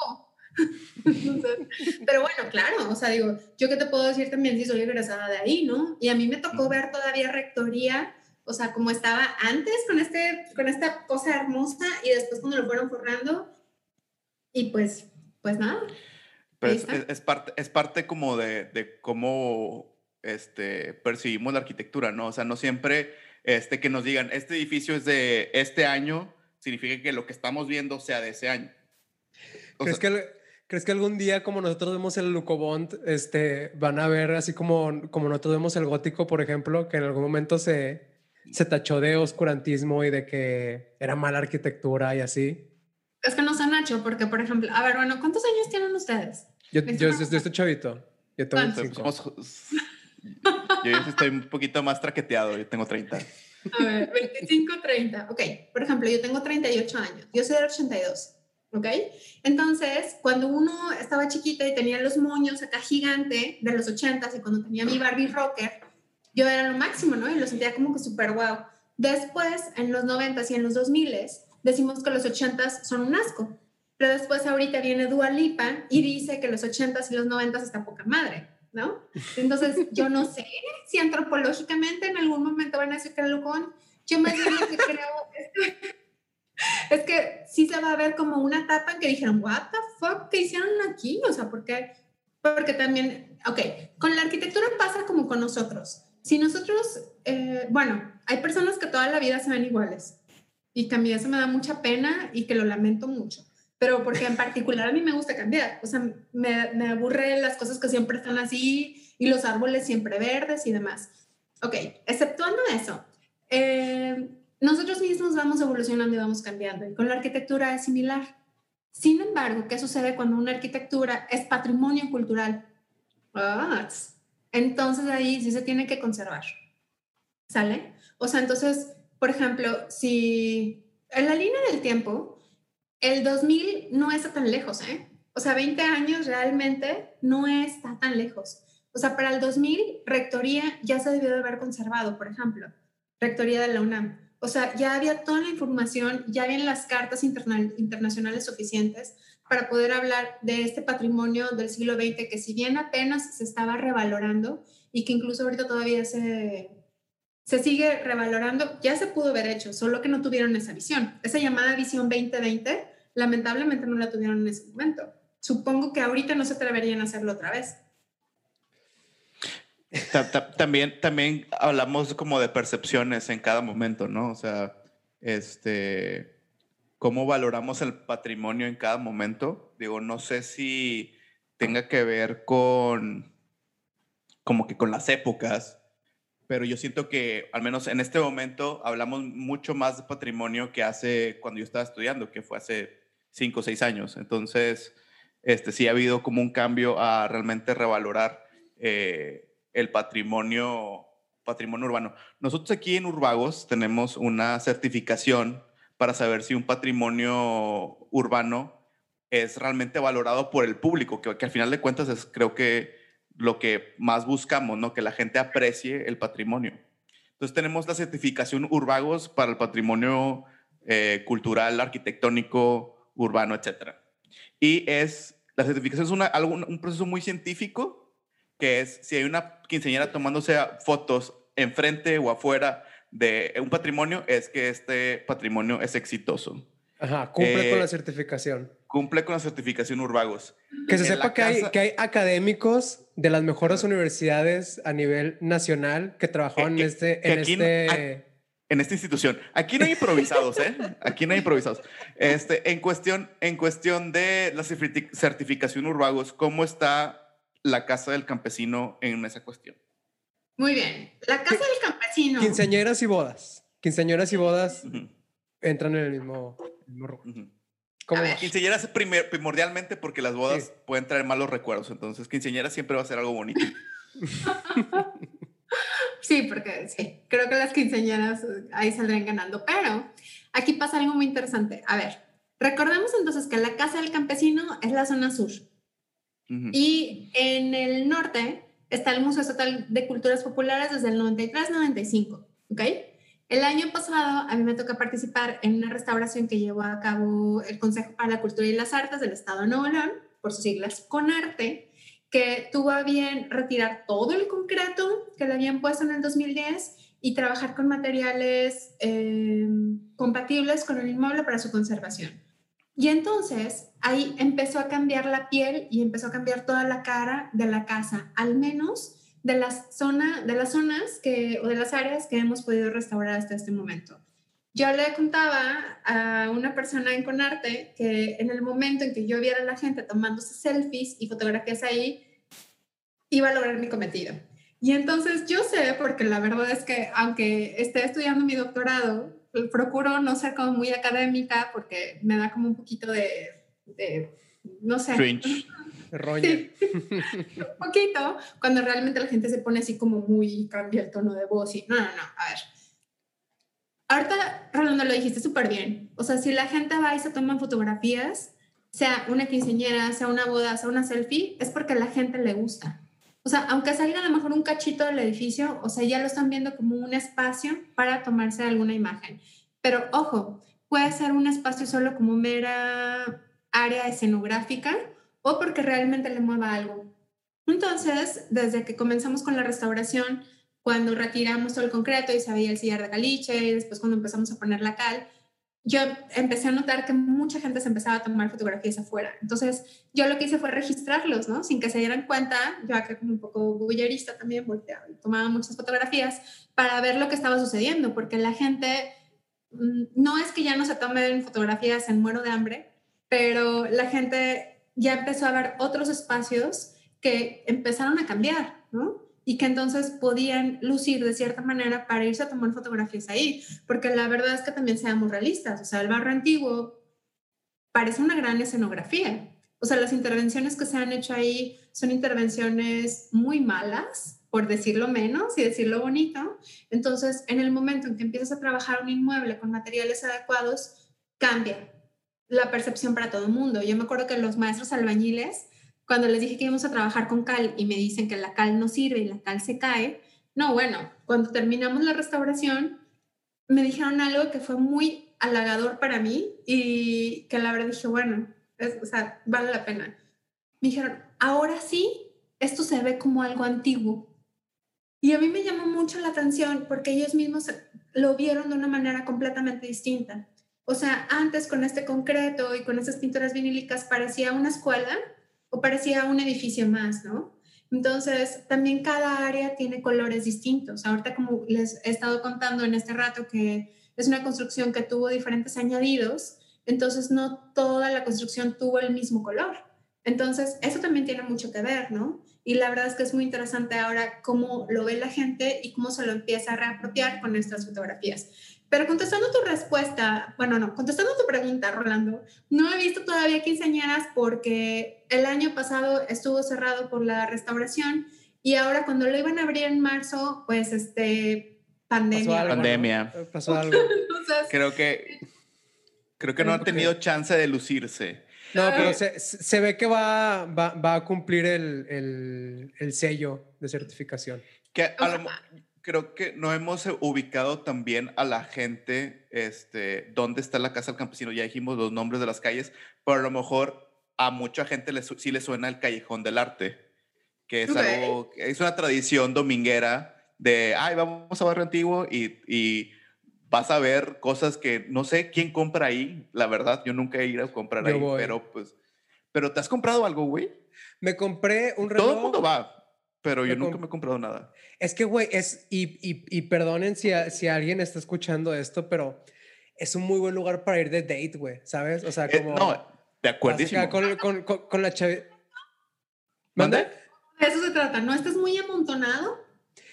Pero bueno, claro, o sea, digo, yo qué te puedo decir también si soy egresada de ahí, ¿no? Y a mí me tocó uh-huh. ver todavía rectoría, o sea, como estaba antes con, este, con esta cosa hermosa y después cuando lo fueron forrando y pues, pues nada. Pero es, es, es, parte, es parte como de, de cómo este, percibimos la arquitectura, ¿no? O sea, no siempre este, que nos digan, este edificio es de este año, significa que lo que estamos viendo sea de ese año. O ¿Crees, sea, que, ¿Crees que algún día, como nosotros vemos el Lucubont, este, van a ver así como, como nosotros vemos el gótico, por ejemplo, que en algún momento se, se tachó de oscurantismo y de que era mala arquitectura y así? Es que no sé, Nacho, porque, por ejemplo, a ver, bueno, ¿cuántos años tienen ustedes? Yo, yo, yo, yo estoy chavito. Yo tengo veinticinco. Somos, yo ya estoy un poquito más traqueteado, yo tengo treinta. A ver, veinticinco, treinta. Ok, por ejemplo, yo tengo treinta y ocho años. Yo soy del ochenta y dos. ¿Ok? Entonces, cuando uno estaba chiquita y tenía los moños acá gigante de los ochentas y cuando tenía mi Barbie rocker, yo era lo máximo, ¿no? Y lo sentía como que súper guau. Después, en los noventas y en los dos miles, decimos que los ochentas son un asco. Pero después ahorita viene Dua Lipa y dice que los ochentas y los noventas está poca madre, ¿no? Entonces, yo no sé si antropológicamente en algún momento van a decir que era locón. Yo más bien lo que creo es que, es que sí se va a ver como una etapa en que dijeron, what the fuck, ¿qué hicieron aquí? O sea, ¿por qué? Porque también, ok, con la arquitectura pasa como con nosotros. Si nosotros, eh, bueno, hay personas que toda la vida se ven iguales y que a mí eso me da mucha pena y que lo lamento mucho. Pero porque en particular a mí me gusta cambiar, o sea, me, me aburre las cosas que siempre están así y los árboles siempre verdes y demás. Ok, exceptuando eso, eh, nosotros mismos vamos evolucionando y vamos cambiando y con la arquitectura es similar. Sin embargo, ¿qué sucede cuando una arquitectura es patrimonio cultural? Ah, entonces ahí sí se tiene que conservar, ¿sale? O sea, entonces, por ejemplo, si en la línea del tiempo, el dos mil no está tan lejos, ¿eh? O sea, veinte años realmente no está tan lejos. O sea, para el dos mil, Rectoría ya se debió de haber conservado, por ejemplo, Rectoría de la UNAM. O sea, ya había toda la información, ya habían las cartas interna- internacionales suficientes para poder hablar de este patrimonio del siglo veinte que si bien apenas se estaba revalorando y que incluso ahorita todavía se, se sigue revalorando, ya se pudo haber hecho, solo que no tuvieron esa visión. Esa llamada visión veinte veinte, lamentablemente no la tuvieron en ese momento. Supongo que ahorita no se atreverían a hacerlo otra vez. También, también hablamos como de percepciones en cada momento, ¿no? O sea, este, cómo valoramos el patrimonio en cada momento. Digo, no sé si tenga que ver con, como que con las épocas, pero yo siento que al menos en este momento hablamos mucho más de patrimonio que hace cuando yo estaba estudiando, que fue hace cinco o seis años. Entonces, este, sí ha habido como un cambio a realmente revalorar eh, el patrimonio, patrimonio urbano. Nosotros aquí en Urbagos tenemos una certificación para saber si un patrimonio urbano es realmente valorado por el público, que, que al final de cuentas es, creo que lo que más buscamos, ¿no? Que la gente aprecie el patrimonio. Entonces tenemos la certificación Urbagos para el patrimonio eh, cultural, arquitectónico, urbano, etcétera. Y es, la certificación es una, algo, un proceso muy científico, que es si hay una quinceañera tomándose fotos enfrente o afuera de un patrimonio, es que este patrimonio es exitoso. Ajá, cumple eh, con la certificación. Cumple con la certificación Urbagos. Que se En sepa que, casa, hay, que hay académicos de las mejores uh, universidades a nivel nacional que trabajaban que, en este... Que en, aquí este... No, a, en esta institución. Aquí no hay improvisados, ¿eh? Aquí no hay improvisados. Este, en, cuestión, en cuestión de la certificación Urbagos, ¿cómo está la Casa del Campesino en esa cuestión? Muy bien. La Casa del Campesino. Quinceañeras y bodas. Quinceañeras y bodas uh-huh. entran en el mismo, mismo rubro. Uh-huh. ¿Cómo vas? Quinceañeras primer, primordialmente porque las bodas sí. pueden traer malos recuerdos. Entonces, quinceañeras siempre va a ser algo bonito. Sí, porque sí, creo que las quinceañeras ahí saldrán ganando. Pero aquí pasa algo muy interesante. A ver, recordemos entonces que la Casa del Campesino es la zona sur. Uh-huh. Y en el norte está el Museo Estatal de Culturas Populares desde el noventa y tres noventa y cinco. ¿Ok? El año pasado a mí me toca participar en una restauración que llevó a cabo el Consejo para la Cultura y las Artes del Estado de Nuevo León, por sus siglas CONARTE, que tuvo a bien retirar todo el concreto que le habían puesto en el dos mil diez y trabajar con materiales eh, compatibles con el inmueble para su conservación. Y entonces ahí empezó a cambiar la piel y empezó a cambiar toda la cara de la casa, al menos de las, zona, de las zonas que, o de las áreas que hemos podido restaurar hasta este momento. Yo le contaba a una persona en CONARTE que en el momento en que yo viera a la gente tomándose selfies y fotografías ahí, iba a lograr mi cometido. Y entonces yo sé, porque la verdad es que aunque esté estudiando mi doctorado, procuro no ser como muy académica porque me da como un poquito de, de no sé. Cringe. Roña. Sí, un poquito, cuando realmente la gente se pone así como muy, cambia el tono de voz y no, no, no, a ver. Ahorita, Rolando, lo dijiste súper bien. O sea, si la gente va y se toma fotografías, sea una quinceañera, sea una boda, sea una selfie, es porque a la gente le gusta. O sea, aunque salga a lo mejor un cachito del edificio, o sea, ya lo están viendo como un espacio para tomarse alguna imagen. Pero, ojo, puede ser un espacio solo como mera área escenográfica o porque realmente le mueva algo. Entonces, desde que comenzamos con la restauración, cuando retiramos todo el concreto y se veía el sillar de caliche, y después cuando empezamos a poner la cal, yo empecé a notar que mucha gente se empezaba a tomar fotografías afuera. Entonces, yo lo que hice fue registrarlos, ¿no? Sin que se dieran cuenta, yo acá como un poco bullerista también, volteaba y tomaba muchas fotografías para ver lo que estaba sucediendo, porque la gente, no es que ya no se tomen fotografías en muero de hambre, pero la gente ya empezó a ver otros espacios que empezaron a cambiar, ¿no? Y que entonces podían lucir de cierta manera para irse a tomar fotografías ahí, porque la verdad es que también seamos realistas, o sea, el barrio antiguo parece una gran escenografía, o sea, las intervenciones que se han hecho ahí son intervenciones muy malas, por decirlo menos y decirlo bonito. Entonces, en el momento en que empiezas a trabajar un inmueble con materiales adecuados, cambia. la percepción para todo el mundo. Yo me acuerdo que los maestros albañiles, cuando les dije que íbamos a trabajar con cal y me dicen que la cal no sirve y la cal se cae, no, bueno, cuando terminamos la restauración, me dijeron algo que fue muy halagador para mí y que la verdad dije, bueno, es, o sea, vale la pena. Me dijeron, ahora sí, esto se ve como algo antiguo. Y a mí me llamó mucho la atención porque ellos mismos lo vieron de una manera completamente distinta. O sea, antes con este concreto y con esas pinturas vinílicas parecía una escuela o parecía un edificio más, ¿no? Entonces, también cada área tiene colores distintos. Ahorita, como les he estado contando en este rato, que es una construcción que tuvo diferentes añadidos, entonces no toda la construcción tuvo el mismo color. Entonces, eso también tiene mucho que ver, ¿no? Y la verdad es que es muy interesante ahora cómo lo ve la gente y cómo se lo empieza a reapropiar con estas fotografías. Pero contestando tu respuesta, bueno, no, contestando tu pregunta, Rolando, no he visto todavía quinceañeras porque el año pasado estuvo cerrado por la restauración y ahora cuando lo iban a abrir en marzo, pues este, pandemia. Pasó algo, pandemia. ¿no? Pasó algo. Entonces, creo que, creo que no han tenido chance de lucirse. No, pero se, se ve que va, va, va a cumplir el, el, el sello de certificación. Que a lo, creo que no hemos ubicado también a la gente este, dónde está la Casa del Campesino. Ya dijimos los nombres de las calles, pero a lo mejor a mucha gente les, sí le suena el Callejón del Arte, que es okay. algo, es una tradición dominguera de, ay, vamos a Barrio Antiguo y, y vas a ver cosas que no sé quién compra ahí, la verdad. Yo nunca he ido a comprar yo ahí, voy. pero pues, pero ¿te has comprado algo, güey? Me compré un reloj. Todo el mundo va, pero yo nunca me he comprado nada. Es que, güey, es, y, y, y perdonen si, a, si alguien está escuchando esto, pero es un muy buen lugar para ir de date, güey, ¿sabes? O sea, como... Eh, no, de acuerdísimo. Con, con, con, con la chave... ¿Mande? De eso se trata, ¿no estás muy amontonado?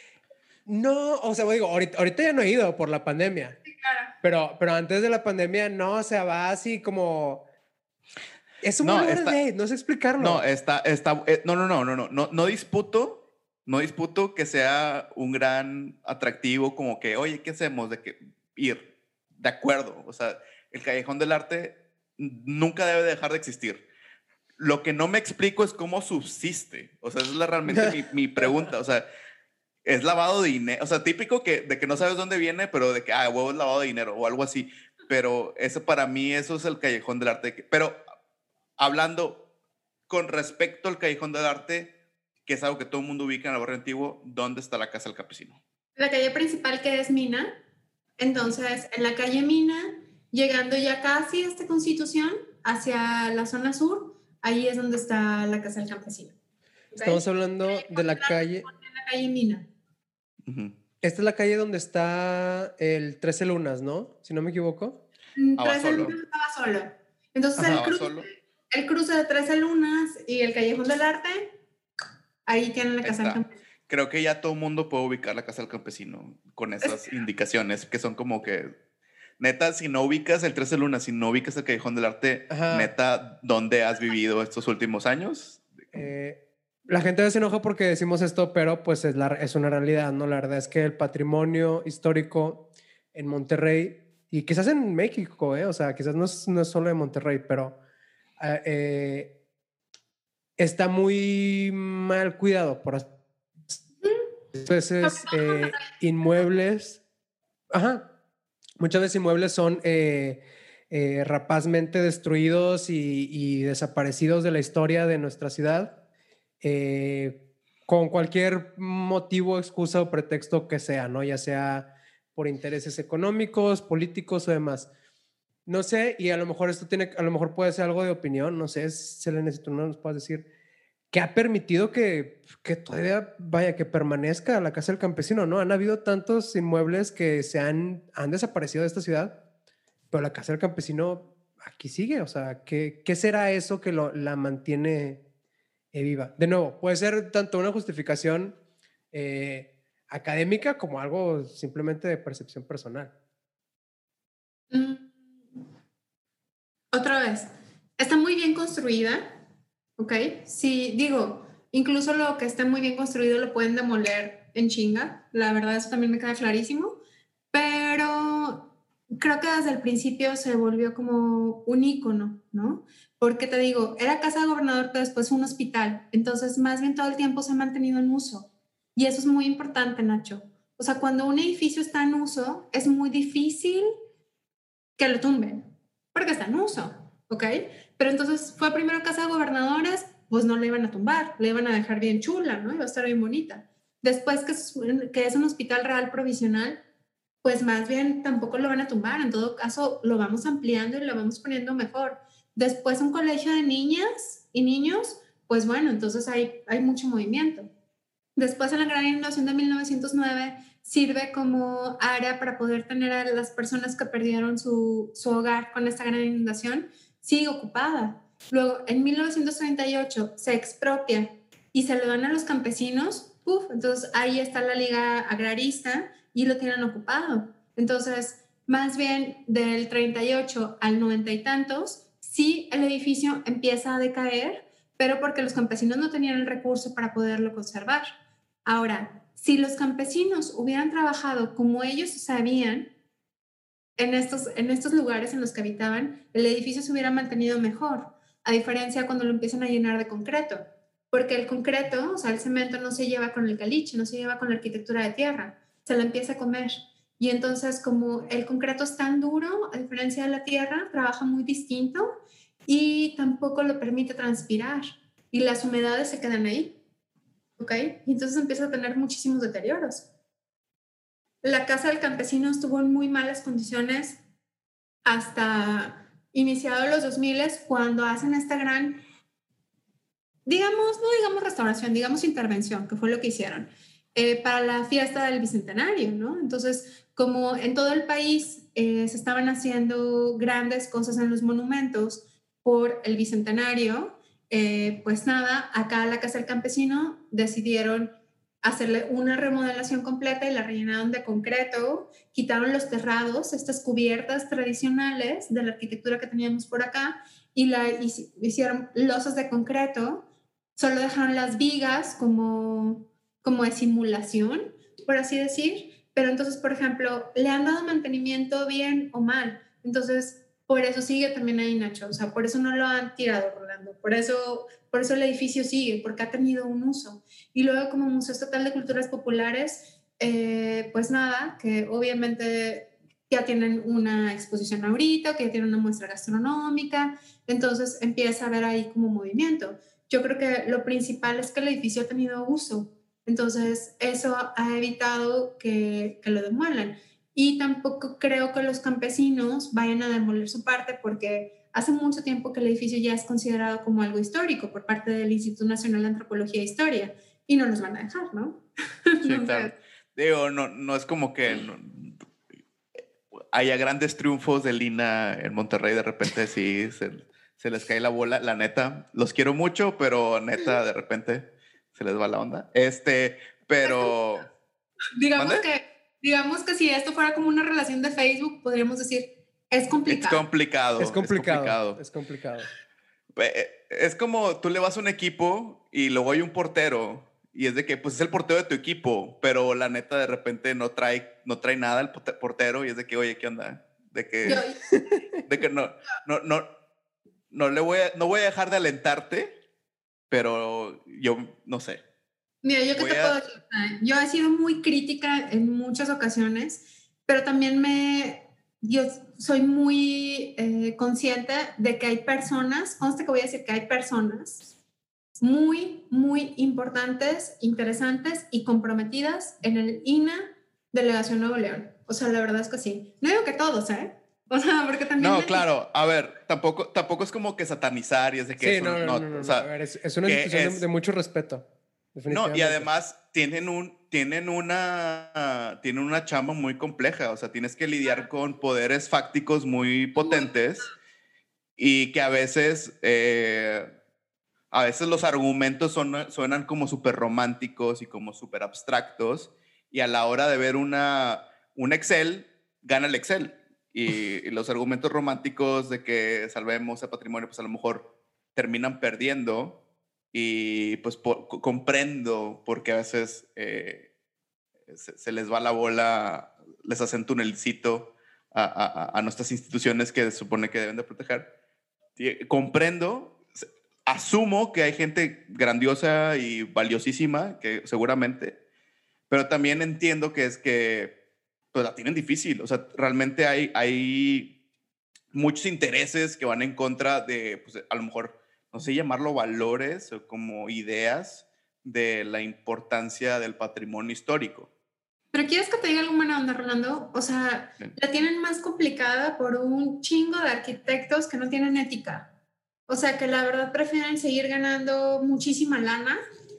No, o sea, digo, ahorita, ahorita ya no he ido por la pandemia. Sí, claro. Pero, pero antes de la pandemia, no, o sea, va así como... Es un no, buen está, date, no sé explicarlo. No, está, está, eh, no, no, no, no, no, no, no disputo, no disputo que sea un gran atractivo como que, oye, ¿qué hacemos? De que ir, de acuerdo, o sea, el Callejón del Arte nunca debe dejar de existir. Lo que no me explico es cómo subsiste, o sea, esa es la, realmente mi, mi pregunta, o sea, es lavado de dinero, o sea, típico que, de que no sabes dónde viene, pero de que, ah, huevo es lavado de dinero o algo así, pero eso para mí, eso es el Callejón del Arte, pero hablando con respecto al Callejón del Arte, que es algo que todo el mundo ubica en el Barrio Antiguo, ¿dónde está la Casa del Campesino? La calle principal, que es Mina. Entonces, en la calle Mina, llegando ya casi a esta Constitución, hacia la zona sur, ahí es donde está la Casa del Campesino. ¿Okay? Estamos hablando de la calle... La calle Mina. Uh-huh. Esta es la calle donde está el trece Lunas, ¿no? Si no me equivoco. trece Lunas estaba solo. Entonces, el cruce, el cruce de trece Lunas y el Callejón del Arte, ahí tienen la Casa del Campesino. Creo que ya todo el mundo puede ubicar la Casa del Campesino con esas es... indicaciones, que son como que, neta, si no ubicas el trece Lunas, si no ubicas el Callejón del Arte, ajá, neta, ¿dónde has vivido estos últimos años? Eh... La gente se enoja porque decimos esto, pero pues es, la, es una realidad, ¿no? La verdad es que el patrimonio histórico en Monterrey, y quizás en México, ¿eh? O sea, quizás no es, no es solo de Monterrey, pero eh, está muy mal cuidado por veces eh, inmuebles. Ajá. Muchas veces inmuebles son eh, eh, rapazmente destruidos y, y desaparecidos de la historia de nuestra ciudad. Eh, con cualquier motivo, excusa o pretexto que sea, ¿no? Ya sea por intereses económicos, políticos o demás. No sé, y a lo mejor esto tiene, a lo mejor puede ser algo de opinión, no sé, Selene, si tú no nos puedes decir, ¿qué ha permitido que, que todavía, vaya, que permanezca la Casa del Campesino, ¿no? Han habido tantos inmuebles que se han, han desaparecido de esta ciudad, pero la Casa del Campesino aquí sigue, o sea, ¿qué, qué será eso que lo, la mantiene Eh, viva? De nuevo, puede ser tanto una justificación eh, académica como algo simplemente de percepción personal. Mm. Otra vez, está muy bien construida, ¿ok? Sí, digo, incluso lo que esté muy bien construido lo pueden demoler en chinga, la verdad eso también me queda clarísimo, pero creo que desde el principio se volvió como un ícono, ¿no? Porque te digo, era casa de gobernador, pero después un hospital. Entonces, más bien todo el tiempo se ha mantenido en uso. Y eso es muy importante, Nacho. O sea, cuando un edificio está en uso, es muy difícil que lo tumben, porque está en uso, ¿ok? Pero entonces fue primero casa de gobernadores, pues no le iban a tumbar, le iban a dejar bien chula, ¿no? Iba a estar bien bonita. Después que es, que es un hospital real provisional, pues más bien tampoco lo van a tumbar, en todo caso lo vamos ampliando y lo vamos poniendo mejor. Después un colegio de niñas y niños, pues bueno, entonces hay, hay mucho movimiento. Después en la gran inundación de mil novecientos nueve sirve como área para poder tener a las personas que perdieron su, su hogar con esta gran inundación, sigue ocupada. Luego en mil novecientos treinta y ocho se expropia y se lo dan a los campesinos, uf, entonces ahí está la liga agrarista y lo tienen ocupado. Entonces, más bien del treinta y ocho al noventa y tantos, sí el edificio empieza a decaer, pero porque los campesinos no tenían el recurso para poderlo conservar. Ahora, si los campesinos hubieran trabajado como ellos sabían en estos, en estos lugares en los que habitaban, el edificio se hubiera mantenido mejor, a diferencia cuando lo empiezan a llenar de concreto, porque el concreto, o sea, el cemento no se lleva con el caliche, no se lleva con la arquitectura de tierra, se la empieza a comer. Y entonces, como el concreto es tan duro, a diferencia de la tierra, trabaja muy distinto y tampoco lo permite transpirar y las humedades se quedan ahí. ¿Ok? Y entonces empieza a tener muchísimos deterioros. La casa del campesino estuvo en muy malas condiciones hasta iniciados los dos mil, cuando hacen esta gran, digamos, no digamos restauración, digamos intervención, que fue lo que hicieron, eh, para la fiesta del Bicentenario, ¿no? Entonces, como en todo el país eh, se estaban haciendo grandes cosas en los monumentos por el Bicentenario, Eh, pues nada, acá a la Casa del Campesino decidieron hacerle una remodelación completa y la rellenaron de concreto, quitaron los terrados, estas cubiertas tradicionales de la arquitectura que teníamos por acá, y la hicieron losas de concreto, solo dejaron las vigas como, como de simulación, por así decir, pero entonces, por ejemplo, le han dado mantenimiento bien o mal, entonces por eso sigue también ahí, Nacho, o sea, por eso no lo han tirado, Rolando, por eso, por eso el edificio sigue, porque ha tenido un uso. Y luego como Museo Estatal de Culturas Populares, eh, pues nada, que obviamente ya tienen una exposición ahorita, que ya tienen una muestra gastronómica, entonces empieza a haber ahí como movimiento. Yo creo que lo principal es que el edificio ha tenido uso, entonces eso ha evitado que, que lo demuelan. Y tampoco creo que los campesinos vayan a demoler su parte, porque hace mucho tiempo que el edificio ya es considerado como algo histórico por parte del Instituto Nacional de Antropología e Historia, y no nos van a dejar, ¿no? Sí, claro. Digo, no, no es como que no, haya grandes triunfos de Lina en Monterrey, de repente sí se, se les cae la bola, la neta. Los quiero mucho, pero neta, de repente se les va la onda. Este, pero... Digamos ¿Mande? que... Digamos que si esto fuera como una relación de Facebook, podríamos decir, es complicado. Es complicado. Es complicado. Es complicado. Es complicado. Es como tú le vas a un equipo y luego hay un portero y es de que pues es el portero de tu equipo, pero la neta de repente no trae, no trae nada el portero y es de que, oye, ¿qué onda? De que, de que no, no, no, no, le voy a, no voy a dejar de alentarte, pero yo no sé. Mira, yo qué te a... puedo decir, yo he sido muy crítica en muchas ocasiones, pero también me, yo soy muy eh, consciente de que hay personas, conste que voy a decir que hay personas muy, muy importantes, interesantes y comprometidas en el I N A Delegación Nuevo León. O sea, la verdad es que sí. No digo que todos, ¿eh? O sea, porque también... No, claro, a ver, tampoco, tampoco es como que satanizar y es de que... Sí, eso, no, no, no, no, no, o sea, a ver, es, es una institución es, de, de mucho respeto. No, y además tienen, un, tienen, una, tienen una chamba muy compleja, o sea, tienes que lidiar con poderes fácticos muy potentes y que a veces, eh, a veces los argumentos son, suenan como súper románticos y como súper abstractos y a la hora de ver una, un Excel, gana el Excel. Y, y los argumentos románticos de que salvemos el patrimonio, pues a lo mejor terminan perdiendo. Y pues por, comprendo porque a veces eh, se, se les va la bola, les hacen tunelcito a, a, a nuestras instituciones que se supone que deben de proteger. Y comprendo, asumo que hay gente grandiosa y valiosísima, que seguramente, pero también entiendo que es que pues, la tienen difícil. O sea, realmente hay, hay muchos intereses que van en contra de, pues, a lo mejor, no sé llamarlo valores o como ideas de la importancia del patrimonio histórico. Pero ¿quieres que te diga algo buena onda, Rolando? O sea, sí. La tienen más complicada por un chingo de arquitectos que no tienen ética. O sea, que la verdad prefieren seguir ganando muchísima lana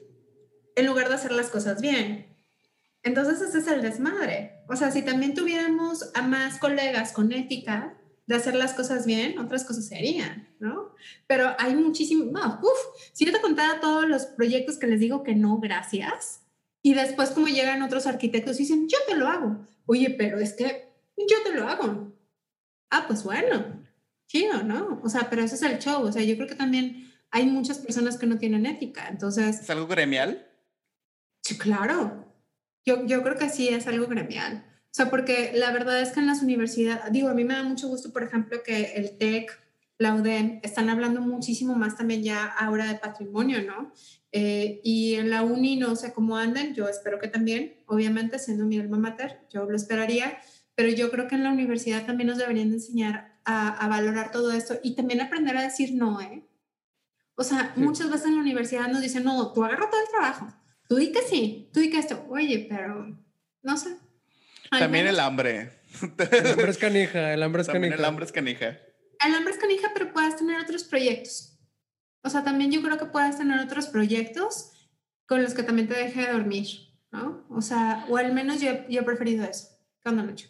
en lugar de hacer las cosas bien. Entonces ese es el desmadre. O sea, si también tuviéramos a más colegas con ética de hacer las cosas bien, otras cosas se harían, ¿no? Pero hay muchísimo... No, uf, si yo te contara todos los proyectos que les digo que no, gracias... Y después como llegan otros arquitectos y dicen, yo te lo hago. Oye, pero es que yo te lo hago. Ah, pues bueno, chido, ¿no? O sea, pero ese es el show. O sea, yo creo que también hay muchas personas que no tienen ética. Entonces... ¿Es algo gremial? Sí, claro. Yo, yo creo que sí es algo gremial. O sea, porque la verdad es que en las universidades, digo, a mí me da mucho gusto, por ejemplo, que el TEC, la U D E M, están hablando muchísimo más también ya ahora de patrimonio, ¿no? Eh, y en la uni no sé cómo andan, yo espero que también, obviamente siendo mi alma mater, yo lo esperaría, pero yo creo que en la universidad también nos deberían de enseñar a, a valorar todo esto y también aprender a decir no, ¿eh? O sea, sí. Muchas veces en la universidad nos dicen, no, tú agarra todo el trabajo, tú di que sí, tú di que esto, oye, pero no sé. También menos, el hambre. El hambre es canija, el hambre es también canija. el hambre es canija. El hambre es canija, pero puedes tener otros proyectos. O sea, también yo creo que puedes tener otros proyectos con los que también te deje de dormir, ¿no? O sea, o al menos yo, yo he preferido eso. ¿Qué onda, Lucho?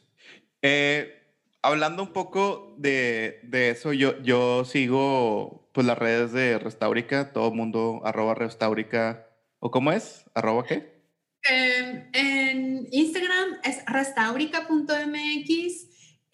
Eh, hablando un poco de, de eso, yo, yo sigo pues las redes de Restaurica, todo mundo, arroba Restaurica, ¿o cómo es? ¿Arroba qué? Eh, en Instagram es restaurica punto m x,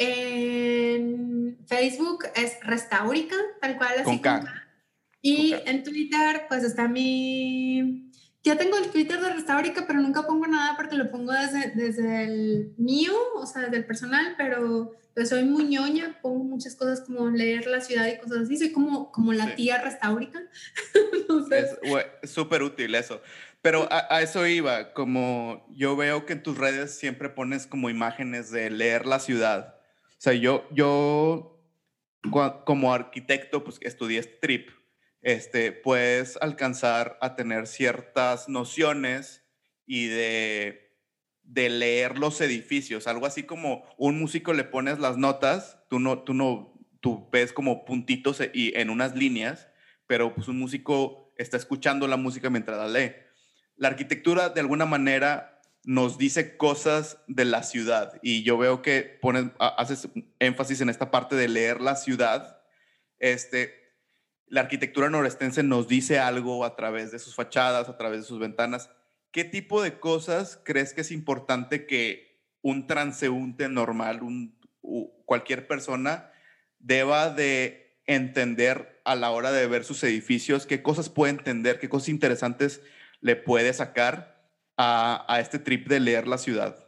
en Facebook es Restaurica, tal cual, así con K. Con K. Y en Twitter, pues está mi... Ya tengo el Twitter de Restaurica, pero nunca pongo nada porque lo pongo desde, desde el mío, o sea, desde el personal, pero pues soy muy ñoña, pongo muchas cosas como leer la ciudad y cosas así, soy como, como la sí. tía Restaurica. Entonces... Es súper útil eso. Pero a, a eso iba, como yo veo que en tus redes siempre pones como imágenes de leer la ciudad. O sea, yo, yo como arquitecto, pues estudié strip. Este, puedes alcanzar a tener ciertas nociones y de, de leer los edificios. Algo así como un músico le pones las notas, tú no, tú no, tú ves como puntitos y en unas líneas, pero pues un músico está escuchando la música mientras la lee. La arquitectura de alguna manera nos dice cosas de la ciudad y yo veo que pones, haces énfasis en esta parte de leer la ciudad. Este... La arquitectura norestense nos dice algo a través de sus fachadas, a través de sus ventanas. ¿Qué tipo de cosas crees que es importante que un transeúnte normal, un, cualquier persona, deba de entender a la hora de ver sus edificios? ¿Qué cosas puede entender? ¿Qué cosas interesantes le puede sacar a, a este trip de leer la ciudad?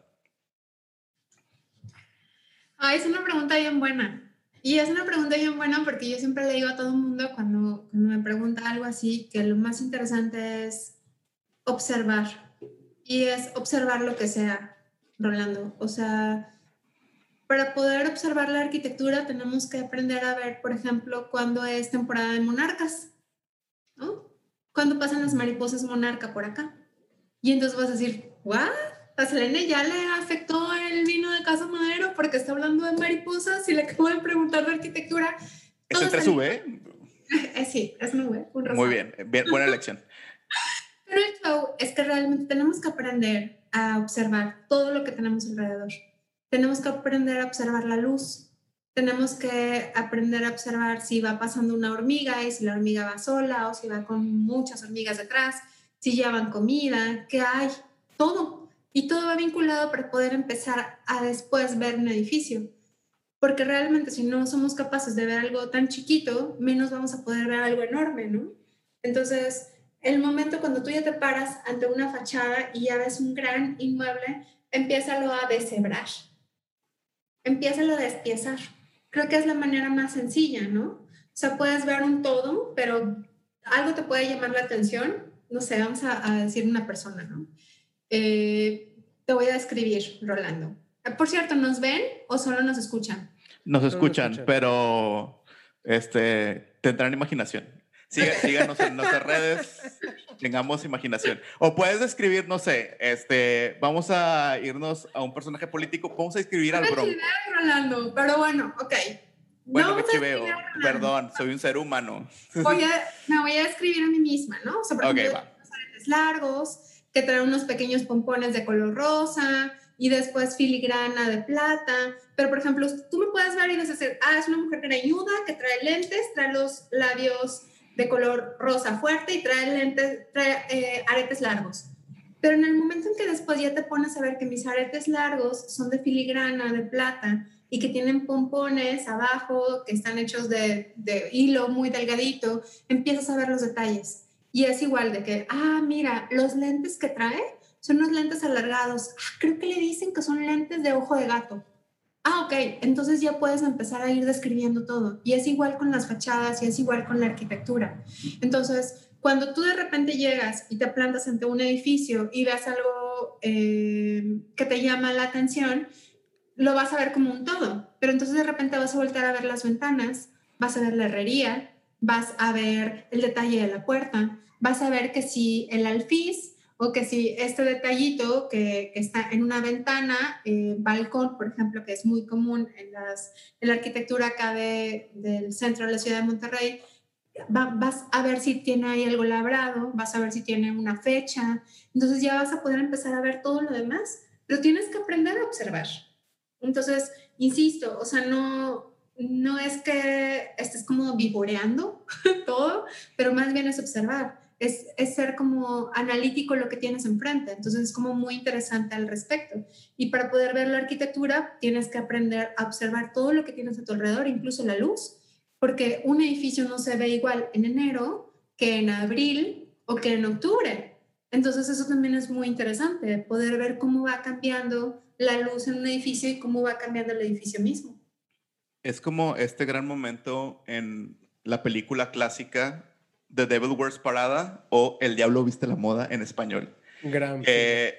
Ah, es una pregunta bien buena. Y es una pregunta bien buena porque yo siempre le digo a todo el mundo cuando, cuando me pregunta algo así que lo más interesante es observar. Y es observar lo que sea, Rolando. O sea, para poder observar la arquitectura tenemos que aprender a ver, por ejemplo, cuando es temporada de monarcas, ¿no? Cuando pasan las mariposas monarca por acá. Y entonces vas a decir, ¿what? A Selene ya le afectó el vino de Casa Madero porque está hablando de mariposas y le acabo de preguntar de arquitectura. ¿Es el tres U V? Eh, sí, es un V. Un Muy bien, bien, buena elección. Pero el show es que realmente tenemos que aprender a observar todo lo que tenemos alrededor. Tenemos que aprender a observar la luz. Tenemos que aprender a observar si va pasando una hormiga y si la hormiga va sola o si va con muchas hormigas detrás, si llevan comida, qué hay, todo. Y todo va vinculado para poder empezar a después ver un edificio. Porque realmente si no somos capaces de ver algo tan chiquito, menos vamos a poder ver algo enorme, ¿no? Entonces, el momento cuando tú ya te paras ante una fachada y ya ves un gran inmueble, empiézalo a deshebrar. empieza a despiezar. Creo que es la manera más sencilla, ¿no? O sea, puedes ver un todo, pero algo te puede llamar la atención. No sé, vamos a, a decir una persona, ¿no? Eh, te voy a describir, Rolando. Por cierto, ¿nos ven o solo nos escuchan? Nos escuchan, escuchan. pero este, tendrán imaginación. Siga, síganos en nuestras redes, tengamos imaginación. O puedes describir, no sé, este, vamos a irnos a un personaje político, vamos a escribir al Bronco. Rolando, pero bueno, ok. Bueno, no me chiveo, perdón, soy un ser humano. Voy a, me voy a describir a mí misma, ¿no? O sea, por okay, ejemplo, va. unos aretes largos, que traen unos pequeños pompones de color rosa, y después filigrana de plata. Pero, por ejemplo, tú me puedes ver y decir, ah, es una mujer greñuda que trae lentes, trae los labios de color rosa fuerte y trae lentes, trae eh, aretes largos. Pero en el momento en que después ya te pones a ver que mis aretes largos son de filigrana, de plata, y que tienen pompones abajo, que están hechos de, de hilo muy delgadito, empiezas a ver los detalles. Y es igual de que, ah, mira, los lentes que trae son unos lentes alargados. Ah, creo que le dicen que son lentes de ojo de gato. Ah, ok, entonces ya puedes empezar a ir describiendo todo. Y es igual con las fachadas y es igual con la arquitectura. Entonces, cuando tú de repente llegas y te plantas ante un edificio y ves algo eh, que te llama la atención, lo vas a ver como un todo. Pero entonces de repente vas a voltar a ver las ventanas, vas a ver la herrería, vas a ver el detalle de la puerta, vas a ver que si el alfiz o que si este detallito que, que está en una ventana, eh, balcón, por ejemplo, que es muy común en, las, en la arquitectura acá de, del centro de la ciudad de Monterrey, va, vas a ver si tiene ahí algo labrado, vas a ver si tiene una fecha, entonces ya vas a poder empezar a ver todo lo demás, pero tienes que aprender a observar. Entonces, insisto, o sea, no, no es que estés como vivoreando todo, pero más bien es observar. Es, es ser como analítico lo que tienes enfrente. Entonces es como muy interesante al respecto. Y para poder ver la arquitectura tienes que aprender a observar todo lo que tienes a tu alrededor, incluso la luz, porque un edificio no se ve igual en enero que en abril o que en octubre. Entonces eso también es muy interesante, poder ver cómo va cambiando la luz en un edificio y cómo va cambiando el edificio mismo. Es como este gran momento en la película clásica The Devil Wears Prada o El Diablo Viste la Moda en español. Gran que,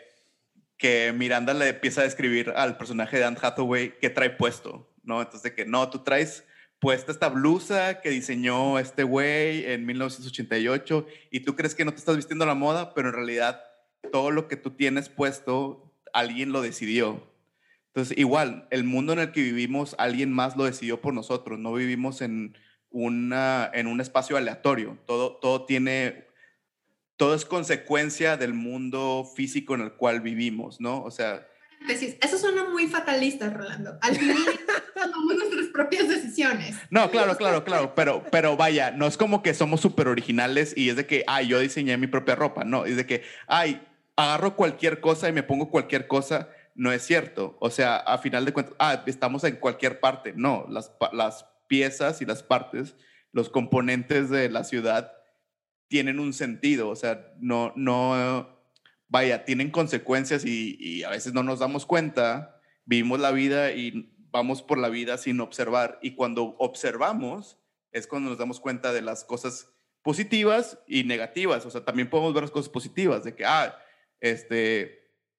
que Miranda le empieza a describir al personaje de Anne Hathaway qué trae puesto, ¿no? Entonces de que no, tú traes puesta esta blusa que diseñó este güey en mil novecientos ochenta y ocho y tú crees que no te estás vistiendo a la moda, pero en realidad todo lo que tú tienes puesto, alguien lo decidió. Entonces, igual, el mundo en el que vivimos, alguien más lo decidió por nosotros. No vivimos en, una, en un espacio aleatorio. Todo, todo tiene, todo es consecuencia del mundo físico en el cual vivimos, ¿no? O sea... Eso suena muy fatalista, Rolando. Al final tomamos nuestras propias decisiones. No, claro, claro, claro. Pero, pero vaya, no es como que somos súper originales y es de que, ay, yo diseñé mi propia ropa. No, es de que, ay, agarro cualquier cosa y me pongo cualquier cosa. No es cierto. O sea, a final de cuentas, ah, estamos en cualquier parte. No, las, las piezas y las partes, los componentes de la ciudad tienen un sentido. O sea, no, no, vaya, tienen consecuencias y, y a veces no nos damos cuenta. Vivimos la vida y vamos por la vida sin observar. Y cuando observamos es cuando nos damos cuenta de las cosas positivas y negativas. O sea, también podemos ver las cosas positivas, de que, ah, este...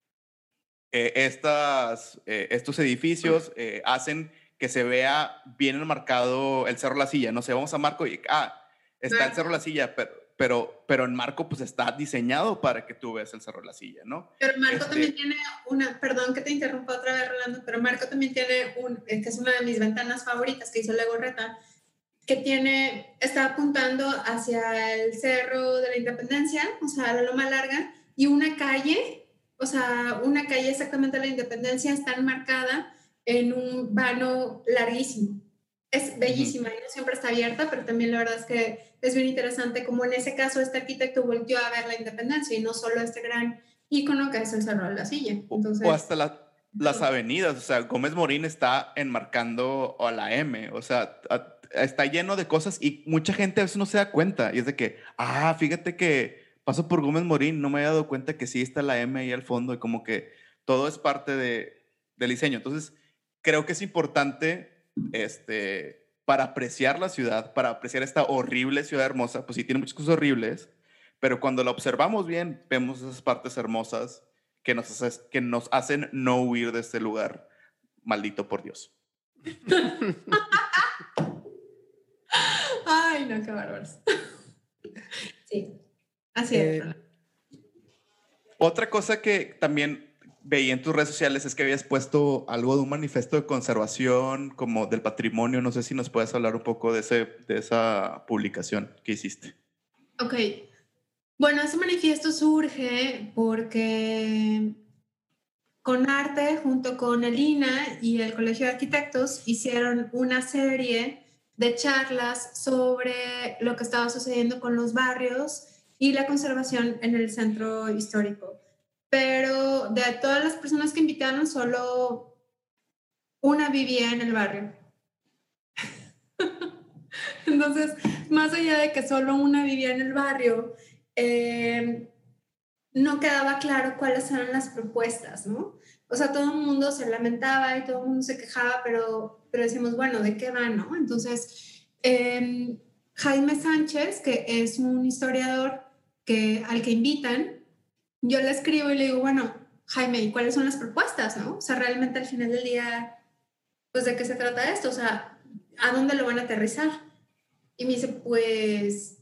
Eh, estas, eh, estos edificios eh, hacen que se vea bien enmarcado el Cerro La Silla. No sé, vamos a Marco y, ah, está el Cerro La Silla, pero, pero, pero en Marco pues está diseñado para que tú veas el Cerro La Silla, ¿no? Pero Marco este, también tiene una, perdón que te interrumpa otra vez, Rolando, pero Marco también tiene un, que es una de mis ventanas favoritas que hizo Lego Reta, que tiene, está apuntando hacia el Cerro de la Independencia, o sea, la Loma Larga, y una calle, o sea, una calle exactamente de la Independencia está enmarcada en un vano larguísimo. Es bellísima uh-huh. y no siempre está abierta, pero también la verdad es que es bien interesante como en ese caso este arquitecto volvió a ver la Independencia y no solo este gran ícono que es el Cerro de la Silla. Entonces, o hasta la, las avenidas, o sea, Gómez Morín está enmarcando a la M, o sea, a, está lleno de cosas y mucha gente a veces no se da cuenta y es de que, ah, fíjate que paso por Gómez Morín, no me había dado cuenta que sí está la M ahí al fondo y como que todo es parte de, del diseño. Entonces, creo que es importante, este, para apreciar la ciudad, para apreciar esta horrible ciudad hermosa, pues sí tiene muchas cosas horribles, pero cuando la observamos bien, vemos esas partes hermosas que nos, hace- que nos hacen no huir de este lugar, maldito por Dios. Ay, no, qué bárbaros. Sí, así es. Eh, Otra cosa que también veía en tus redes sociales es que habías puesto algo de un manifiesto de conservación, como del patrimonio. No sé si nos puedes hablar un poco de, ese, de esa publicación que hiciste. Ok. Bueno, ese manifiesto surge porque Conarte, junto con el I N A y el Colegio de Arquitectos, hicieron una serie de charlas sobre lo que estaba sucediendo con los barrios y la conservación en el centro histórico. Pero de todas las personas que invitaron, solo una vivía en el barrio. Entonces, más allá de que solo una vivía en el barrio, eh, no quedaba claro cuáles eran las propuestas, ¿no? O sea, todo el mundo se lamentaba y todo el mundo se quejaba, pero, pero decimos, bueno, ¿de qué va, no? Entonces, eh, Jaime Sánchez, que es un historiador que, al que invitan, yo le escribo y le digo, bueno, Jaime, ¿y cuáles son las propuestas, no? O sea, realmente al final del día, pues, ¿de qué se trata esto? O sea, ¿a dónde lo van a aterrizar? Y me dice, pues...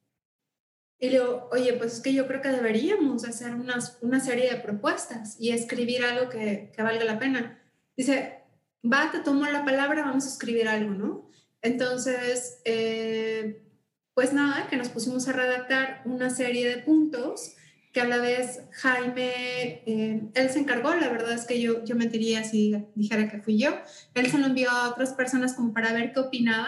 Y le digo, oye, pues es que yo creo que deberíamos hacer unas, una serie de propuestas y escribir algo que, que valga la pena. Dice, va, te tomo la palabra, vamos a escribir algo, ¿no? Entonces, eh, pues nada, que nos pusimos a redactar una serie de puntos que a la vez Jaime, eh, él se encargó, la verdad es que yo, yo mentiría si dijera que fui yo. Él se lo envió a otras personas como para ver qué opinaban.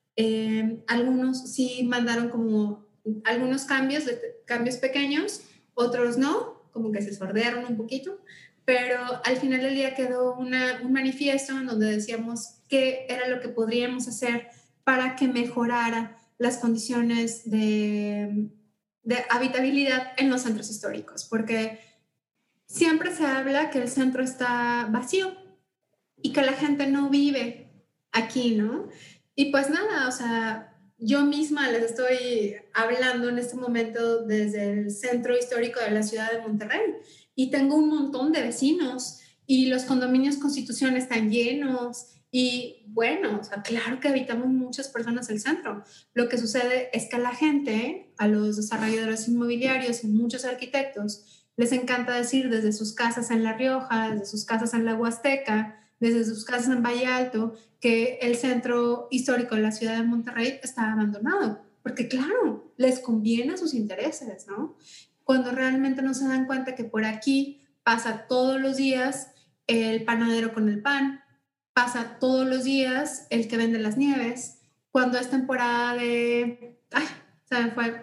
Eh, algunos sí mandaron como algunos cambios, cambios pequeños, otros no, como que se sordearon un poquito, pero al final del día quedó una, un manifiesto en donde decíamos qué era lo que podríamos hacer para que mejorara las condiciones de, de habitabilidad en los centros históricos, porque siempre se habla que el centro está vacío y que la gente no vive aquí, ¿no? Y pues nada, o sea, yo misma les estoy hablando en este momento desde el centro histórico de la ciudad de Monterrey y tengo un montón de vecinos y los condominios Constitución están llenos y bueno, o sea, claro que habitamos muchas personas el centro. Lo que sucede es que a la gente, a los desarrolladores inmobiliarios y muchos arquitectos, les encanta decir desde sus casas en La Rioja, desde sus casas en la Huasteca, desde sus casas en Valle Alto, que el centro histórico de la ciudad de Monterrey está abandonado, porque claro, les conviene a sus intereses, ¿no? Cuando realmente no se dan cuenta que por aquí pasa todos los días el panadero con el pan, pasa todos los días el que vende las nieves, cuando es temporada de, ay, se me fue,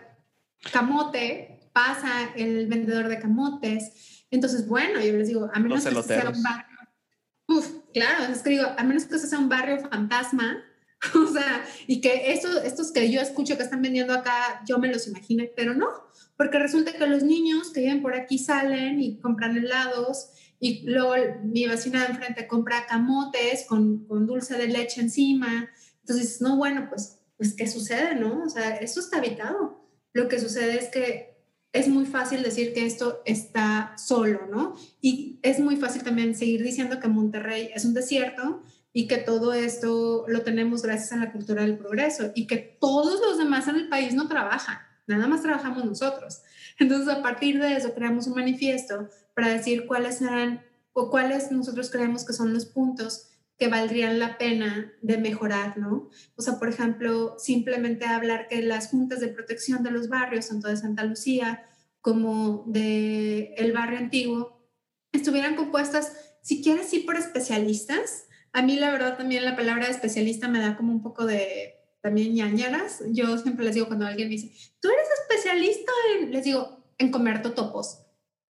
camote, pasa el vendedor de camotes. Entonces, bueno, yo les digo, a menos que sea un barrio, uf, claro, es que digo, a menos que sea un barrio fantasma, o sea, y que eso, estos que yo escucho que están vendiendo acá, yo me los imaginé, pero no, porque resulta que los niños que viven por aquí salen y compran helados y luego mi vecina de enfrente compra camotes con, con dulce de leche encima. Entonces, no, bueno, pues, pues, ¿qué sucede, no? O sea, esto está habitado. Lo que sucede es que es muy fácil decir que esto está solo, ¿no? Y es muy fácil también seguir diciendo que Monterrey es un desierto y que todo esto lo tenemos gracias a la cultura del progreso y que todos los demás en el país no trabajan, nada más trabajamos nosotros. Entonces, a partir de eso, creamos un manifiesto para decir cuáles serán o cuáles nosotros creemos que son los puntos que valdrían la pena de mejorar, ¿no? O sea, por ejemplo, simplemente hablar que las juntas de protección de los barrios, tanto de Santa Lucía como del el barrio antiguo, estuvieran compuestas, si quieres, sí por especialistas. A mí, la verdad, también la palabra especialista me da como un poco de también ñañaras. Yo siempre les digo cuando alguien me dice, ¿tú eres especialista en...? Les digo, en comer totopos.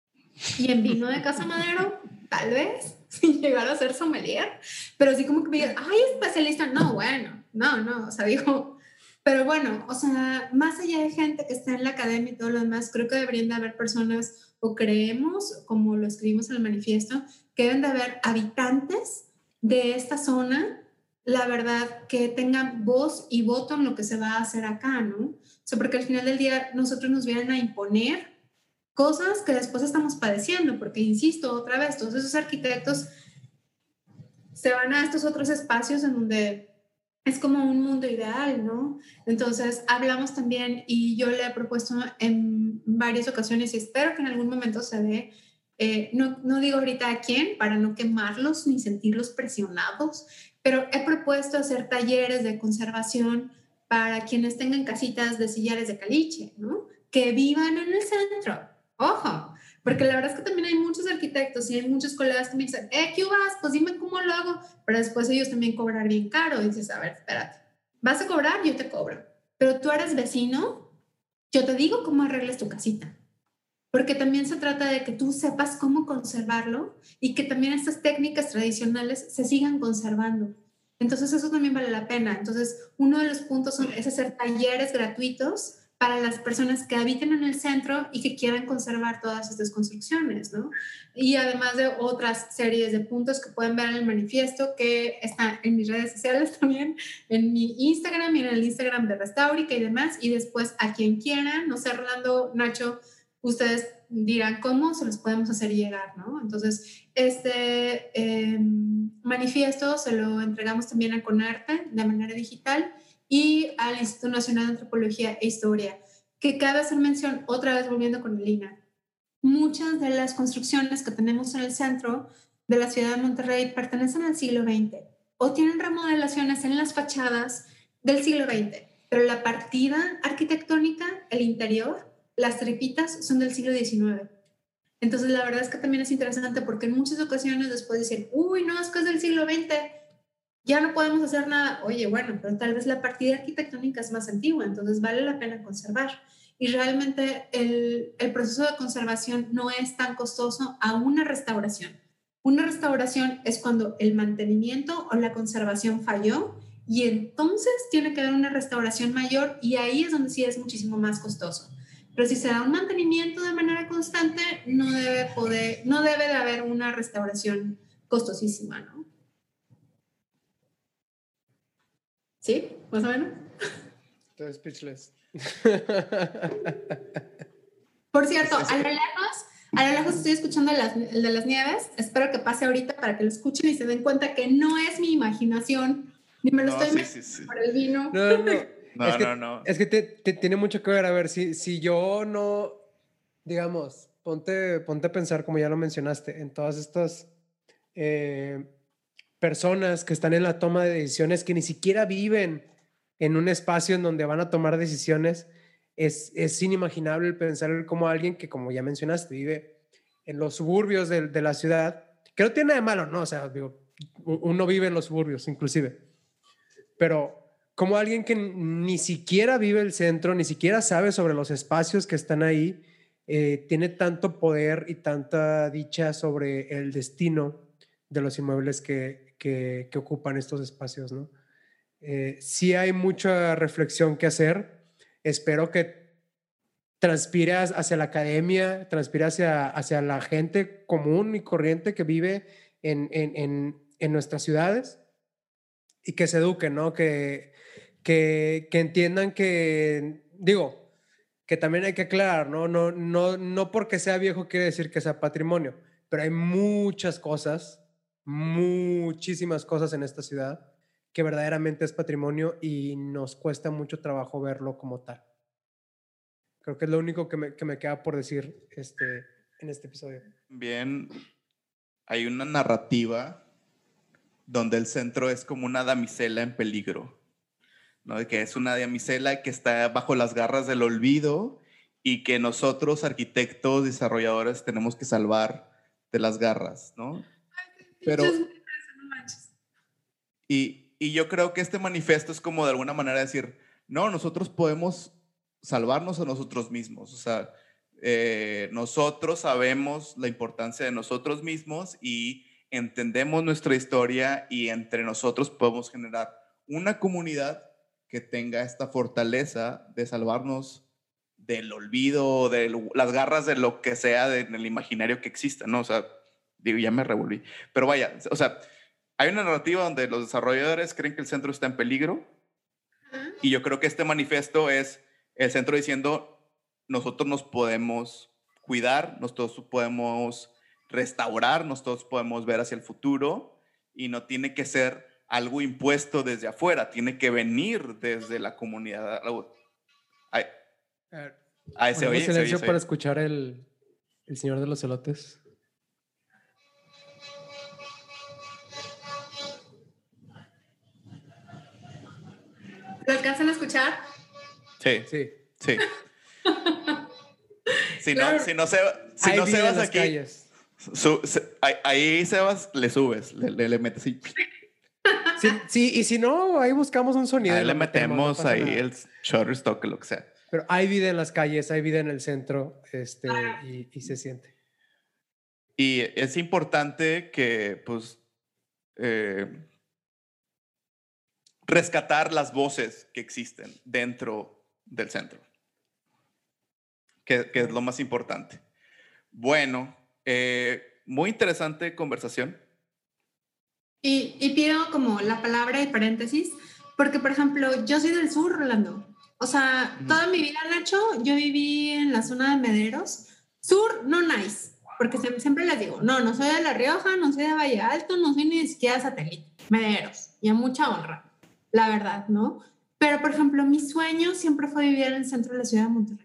Y en vino de Casa Madero, tal vez, sin llegar a ser sommelier, pero así como que me digan, ay, especialista, no, bueno, no, no, o sea, digo, pero bueno, o sea, más allá de gente que está en la academia y todo lo demás, creo que deberían de haber personas, o creemos, como lo escribimos en el manifiesto, que deben de haber habitantes de esta zona, la verdad, que tengan voz y voto en lo que se va a hacer acá, ¿no? O sea, porque al final del día nosotros nos vienen a imponer cosas que después estamos padeciendo, porque insisto, otra vez, todos esos arquitectos se van a estos otros espacios en donde es como un mundo ideal, ¿no? Entonces, hablamos también, y yo le he propuesto en varias ocasiones, y espero que en algún momento se dé, eh, no, no digo ahorita a quién, para no quemarlos ni sentirlos presionados, pero he propuesto hacer talleres de conservación para quienes tengan casitas de sillares de caliche, ¿no? Que vivan en el centro. Ojo, porque la verdad es que también hay muchos arquitectos y hay muchos colegas que me dicen, eh, ¿qué vas? Pues dime cómo lo hago, pero después ellos también cobran bien caro. Y dices, a ver, espérate, vas a cobrar, yo te cobro, pero tú eres vecino, yo te digo cómo arregles tu casita. Porque también se trata de que tú sepas cómo conservarlo y que también estas técnicas tradicionales se sigan conservando. Entonces eso también vale la pena. Entonces uno de los puntos son, es hacer talleres gratuitos para las personas que habiten en el centro y que quieran conservar todas estas construcciones, ¿no? Y además de otras series de puntos que pueden ver en el manifiesto, que está en mis redes sociales también, en mi Instagram y en el Instagram de Restaurica y demás, y después a quien quiera, no sé, Rolando, Nacho, ustedes dirán cómo se los podemos hacer llegar, ¿no? Entonces, este eh, manifiesto se lo entregamos también a CONARTE de manera digital y al Instituto Nacional de Antropología e Historia, que cabe hacer mención, otra vez volviendo con el I N A. Muchas de las construcciones que tenemos en el centro de la ciudad de Monterrey pertenecen al siglo veinte o tienen remodelaciones en las fachadas del siglo veinte, pero la partida arquitectónica, el interior, las tripitas son del siglo diecinueve. Entonces, la verdad es que también es interesante porque en muchas ocasiones después dicen, uy, no, es que es del siglo veinte, ya no podemos hacer nada. Oye, bueno, pero tal vez la partida arquitectónica es más antigua, entonces vale la pena conservar. Y realmente el, el proceso de conservación no es tan costoso a una restauración. Una restauración es cuando el mantenimiento o la conservación falló y entonces tiene que haber una restauración mayor y ahí es donde sí es muchísimo más costoso. Pero si se da un mantenimiento de manera constante, no debe, poder, no debe de haber una restauración costosísima, ¿no? ¿Sí? ¿Más o menos? Estoy speechless. Por cierto, a lo lejos, a lo lejos estoy escuchando el de las nieves. Espero que pase ahorita para que lo escuchen y se den cuenta que no es mi imaginación, ni me lo no, estoy sí, sí, sí. por el vino. No, no, no, es que, no, no. Es que te, te, tiene mucho que ver. A ver, si, si yo no, digamos, ponte, ponte a pensar, como ya lo mencionaste, en todas estas eh, personas que están en la toma de decisiones, que ni siquiera viven en un espacio en donde van a tomar decisiones. Es, es inimaginable pensar como alguien que, como ya mencionaste, vive en los suburbios de, de la ciudad, que no tiene nada de malo, ¿no? O sea, digo, uno vive en los suburbios, inclusive. Pero como alguien que ni siquiera vive el centro, ni siquiera sabe sobre los espacios que están ahí, eh, tiene tanto poder y tanta dicha sobre el destino de los inmuebles que, que, que ocupan estos espacios, ¿no? Eh, sí hay mucha reflexión que hacer. Espero que transpire hacia la academia, transpire hacia, hacia la gente común y corriente que vive en, en, en, en nuestras ciudades y que se eduquen, ¿no? Que, que, que entiendan que, digo, que también hay que aclarar, ¿no? No, no, no porque sea viejo quiere decir que sea patrimonio, pero hay muchas cosas, muchísimas cosas en esta ciudad que verdaderamente es patrimonio y nos cuesta mucho trabajo verlo como tal. Creo que es lo único que me, que me queda por decir este, en este episodio. Bien, hay una narrativa donde el centro es como una damisela en peligro, ¿no? Que es una damisela que está bajo las garras del olvido y que nosotros, arquitectos, desarrolladores, tenemos que salvar de las garras, ¿no? Pero, y, y yo creo que este manifiesto es como de alguna manera decir, no, nosotros podemos salvarnos a nosotros mismos, o sea, eh, nosotros sabemos la importancia de nosotros mismos y entendemos nuestra historia y entre nosotros podemos generar una comunidad que tenga esta fortaleza de salvarnos del olvido, de lo, las garras de lo que sea de, en el imaginario que exista, ¿no? O sea, digo, ya me revolví. Pero vaya, o sea, hay una narrativa donde los desarrolladores creen que el centro está en peligro. Ajá. Y yo creo que este manifiesto es el centro diciendo, nosotros nos podemos cuidar, nosotros podemos restaurar, nosotros podemos ver hacia el futuro y no tiene que ser algo impuesto desde afuera, tiene que venir desde la comunidad. Ay, A ver, ay, se ponemos oye, se silencio oye, se para oye. escuchar el, el señor de los elotes. ¿Lo alcanzan a escuchar? Sí, Sí. sí. Si Claro. no, si no, se, si Hay no vida en Sebas las aquí, calles. su- se- ahí, ahí Sebas le subes, le, le, le metes y Sí, sí, y si no, ahí buscamos un sonido. ahí y le lo metemos no pasa ahí nada. el Shutterstock, lo que sea. Pero hay vida en las calles, hay vida en el centro, este, y, y se siente. Y es importante que, pues, eh, rescatar las voces que existen dentro del centro, que, que es lo más importante. Bueno, eh, muy interesante conversación. Y, y pido como la palabra de paréntesis, porque por ejemplo, yo soy del sur, Rolando. O sea, Ujú. toda mi vida, Nacho, yo viví en la zona de Mederos. Sur, no nice, porque se- siempre les digo, no, no soy de La Rioja, no soy de Valle Alto, no soy ni siquiera de Satélite. Mederos, y a mucha honra, la verdad, ¿no? Pero por ejemplo, mi sueño siempre fue vivir en el centro de la ciudad de Monterrey.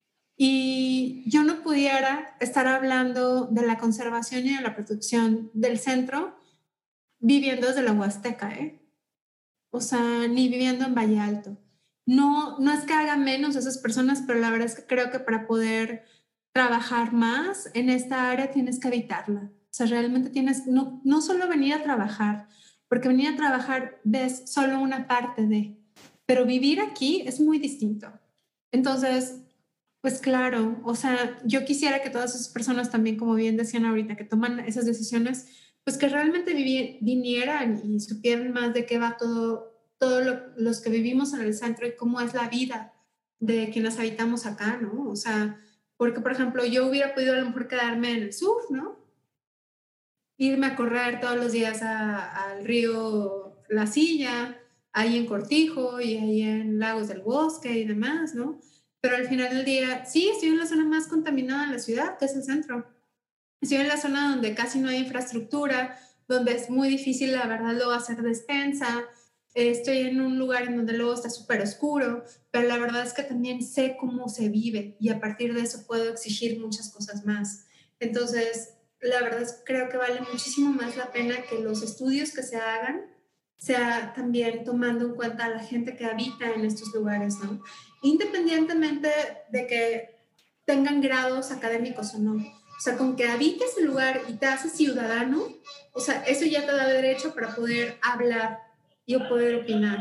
Y yo no pudiera estar hablando de la conservación y de la protección del centro viviendo desde la Huasteca, ¿eh? O sea, ni viviendo en Valle Alto. No, no es que haga menos a esas personas, pero la verdad es que creo que para poder trabajar más en esta área tienes que habitarla. O sea, realmente tienes, no, no solo venir a trabajar, porque venir a trabajar ves solo una parte de, pero vivir aquí es muy distinto. Entonces, pues claro, o sea, yo quisiera que todas esas personas también, como bien decían ahorita, que toman esas decisiones, pues que realmente vivi- vinieran y supieran más de qué va todo, todo lo, los que vivimos en el centro y cómo es la vida de quienes habitamos acá, ¿no? O sea, porque por ejemplo, yo hubiera podido a lo mejor quedarme en el sur, ¿no? Irme a correr todos los días a- al río La Silla, ahí en Cortijo y ahí en Lagos del Bosque y demás, ¿no? Pero al final del día, sí, estoy en la zona más contaminada de la ciudad, que es el centro. Estoy en la zona donde casi no hay infraestructura, donde es muy difícil, la verdad, luego hacer despensa. Eh, Estoy en un lugar en donde luego está súper oscuro, pero la verdad es que también sé cómo se vive y a partir de eso puedo exigir muchas cosas más. Entonces, la verdad es que creo que vale muchísimo más la pena que los estudios que se hagan sea también tomando en cuenta a la gente que habita en estos lugares, ¿no? Independientemente de que tengan grados académicos o no. O sea, con que habites el lugar y te haces ciudadano, o sea, eso ya te da derecho para poder hablar y poder opinar.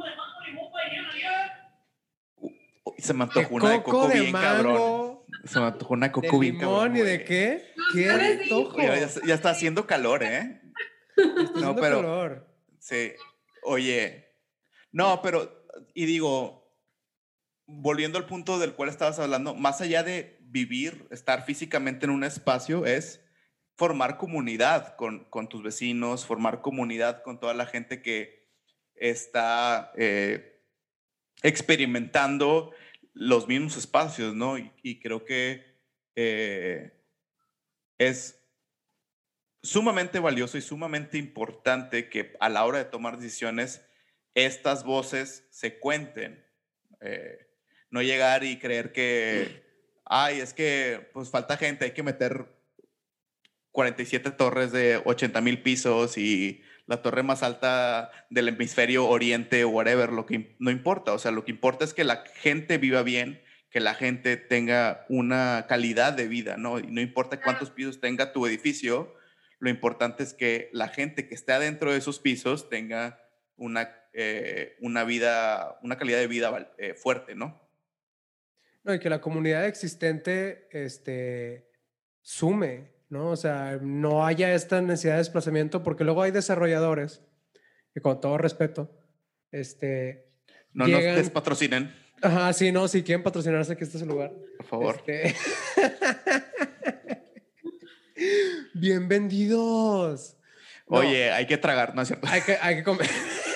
Uy, se me De antojó una de coco, coco de bien cabrón. mango, Se me antojó una de de coco bien cabrón. limón y de güey. qué. ¡Qué ¿sabes? antojo! Oye, ya, ya está haciendo calor, ¿eh? Está haciendo No, pero calor. sí. Oye, no, pero y digo, volviendo al punto del cual estabas hablando, más allá de vivir, estar físicamente en un espacio, es formar comunidad con, con tus vecinos, formar comunidad con toda la gente que está eh, experimentando los mismos espacios, ¿no? Y, y creo que eh, es sumamente valioso y sumamente importante que a la hora de tomar decisiones estas voces se cuenten. Eh, no llegar y creer que, ay, es que pues falta gente, hay que meter cuarenta y siete torres de ochenta mil pisos y la torre más alta del hemisferio oriente o whatever, lo que no importa. O sea, lo que importa es que la gente viva bien, que la gente tenga una calidad de vida, ¿no? Y no importa cuántos pisos tenga tu edificio, lo importante es que la gente que esté adentro de esos pisos tenga una, eh, una vida, una calidad de vida eh, fuerte, ¿no? No, y que la comunidad existente este, sume, ¿no? O sea, no haya esta necesidad de desplazamiento, porque luego hay desarrolladores, que con todo respeto, este, No nos llegan... despatrocinen, Ajá, sí, no, si quieren patrocinarse, aquí está su lugar. por favor. Este... Bien vendidos. No. Oye, hay que tragar, ¿no es cierto? Hay que, hay que comer.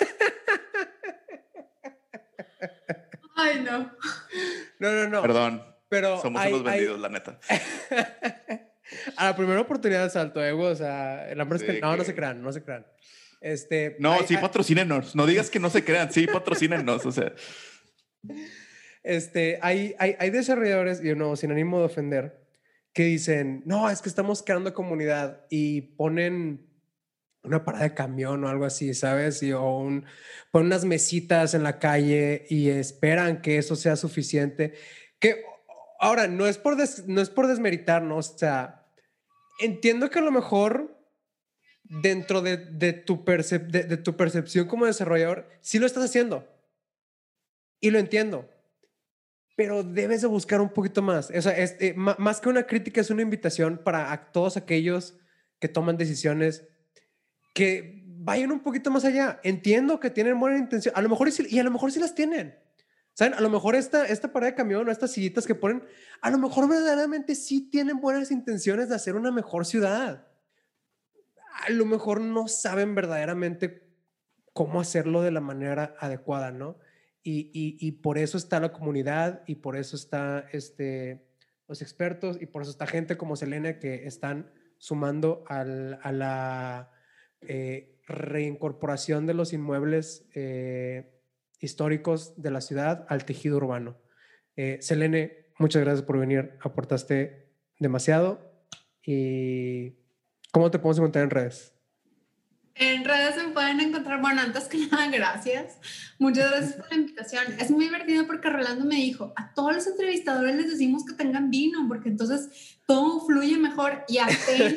Ay, no. No, no, no. Perdón. Pero somos hay, unos vendidos, hay... la neta. A la primera oportunidad de salto, eh, güey. O sea, el hambre Sí, es que... No, que- no se crean, no se crean. Este, No, hay- sí, hay- patrocínenos. No digas que no se crean, sí, patrocínenos. O sea, Este, hay, hay, hay desarrolladores, y no, sin ánimo de ofender, que dicen, no, es que estamos creando comunidad y ponen una parada de camión o algo así, ¿sabes? Y, o un, ponen unas mesitas en la calle y esperan que eso sea suficiente. Que ahora, no es por, des, no es por desmeritar, ¿no? O sea, entiendo que a lo mejor dentro de, de, tu percep de, de tu percepción como desarrollador, sí lo estás haciendo. Y lo entiendo. Pero debes de buscar un poquito más. O sea, es, eh, más que una crítica, es una invitación para a todos aquellos que toman decisiones que vayan un poquito más allá. Entiendo que tienen buena intención. A lo mejor y, y a lo mejor sí las tienen. ¿Saben? A lo mejor esta, esta parada de camión o estas sillitas que ponen, a lo mejor verdaderamente sí tienen buenas intenciones de hacer una mejor ciudad. A lo mejor no saben verdaderamente cómo hacerlo de la manera adecuada, ¿no? Y, y, y por eso está la comunidad y por eso está este, los expertos y por eso está gente como Selene que están sumando al, a la eh, reincorporación de los inmuebles eh, históricos de la ciudad al tejido urbano. Eh, Selene, muchas gracias por venir, aportaste demasiado. ¿Y cómo te podemos encontrar en redes? En redes me pueden encontrar, bueno, antes que nada, gracias. Muchas gracias por la invitación. Es muy divertido porque Rolando me dijo, a todos los entrevistadores les decimos que tengan vino, porque entonces todo fluye mejor. Y apenas,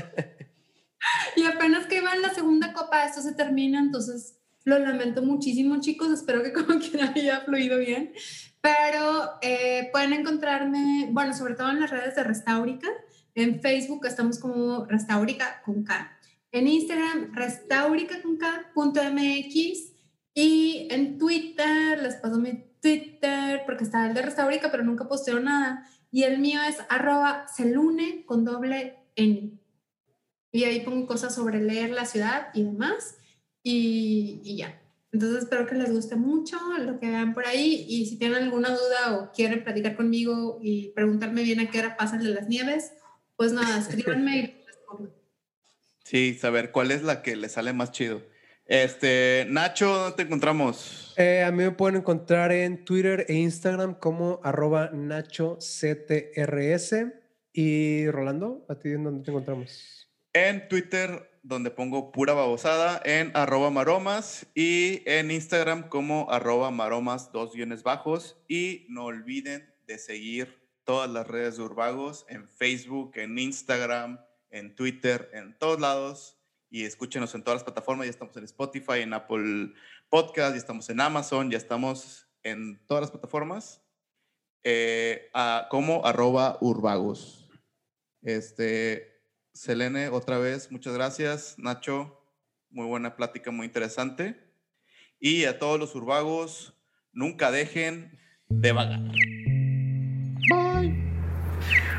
y apenas que iba en la segunda copa, esto se termina, entonces lo lamento muchísimo, chicos. Espero que como quiera haya fluido bien. Pero eh, pueden encontrarme, bueno, sobre todo en las redes de Restaurica. En Facebook estamos como Restaurica con K. En Instagram, restaurica con K punto M X, y en Twitter, les paso mi Twitter porque está el de Restaurica, pero nunca posteo nada. Y el mío es arroba selune con doble N. Y ahí pongo cosas sobre leer la ciudad y demás. Y, y ya. Entonces espero que les guste mucho lo que vean por ahí. Y si tienen alguna duda o quieren platicar conmigo y preguntarme bien a qué hora pasa el de las nieves, pues nada, escríbanme y les respondo. sí, saber cuál es la que le sale más chido. Este, Nacho, ¿dónde te encontramos? Eh, a mí me pueden encontrar en Twitter e Instagram como arroba nachoctrs. Y Rolando, ¿a ti en dónde te encontramos? En Twitter, donde pongo pura babosada, en arroba maromas, y en Instagram como arroba maromas dos guiones bajos. Y no olviden de seguir todas las redes de Urbagos en Facebook, en Instagram, en Twitter, en todos lados. Y escúchenos en todas las plataformas. Ya estamos en Spotify, en Apple Podcast, ya estamos en Amazon, ya estamos en todas las plataformas. Eh, a, como arroba urbagos. Este, Selene, otra vez, muchas gracias. Nacho, muy buena plática, muy interesante. Y a todos los urbagos, nunca dejen de vagar. Bye.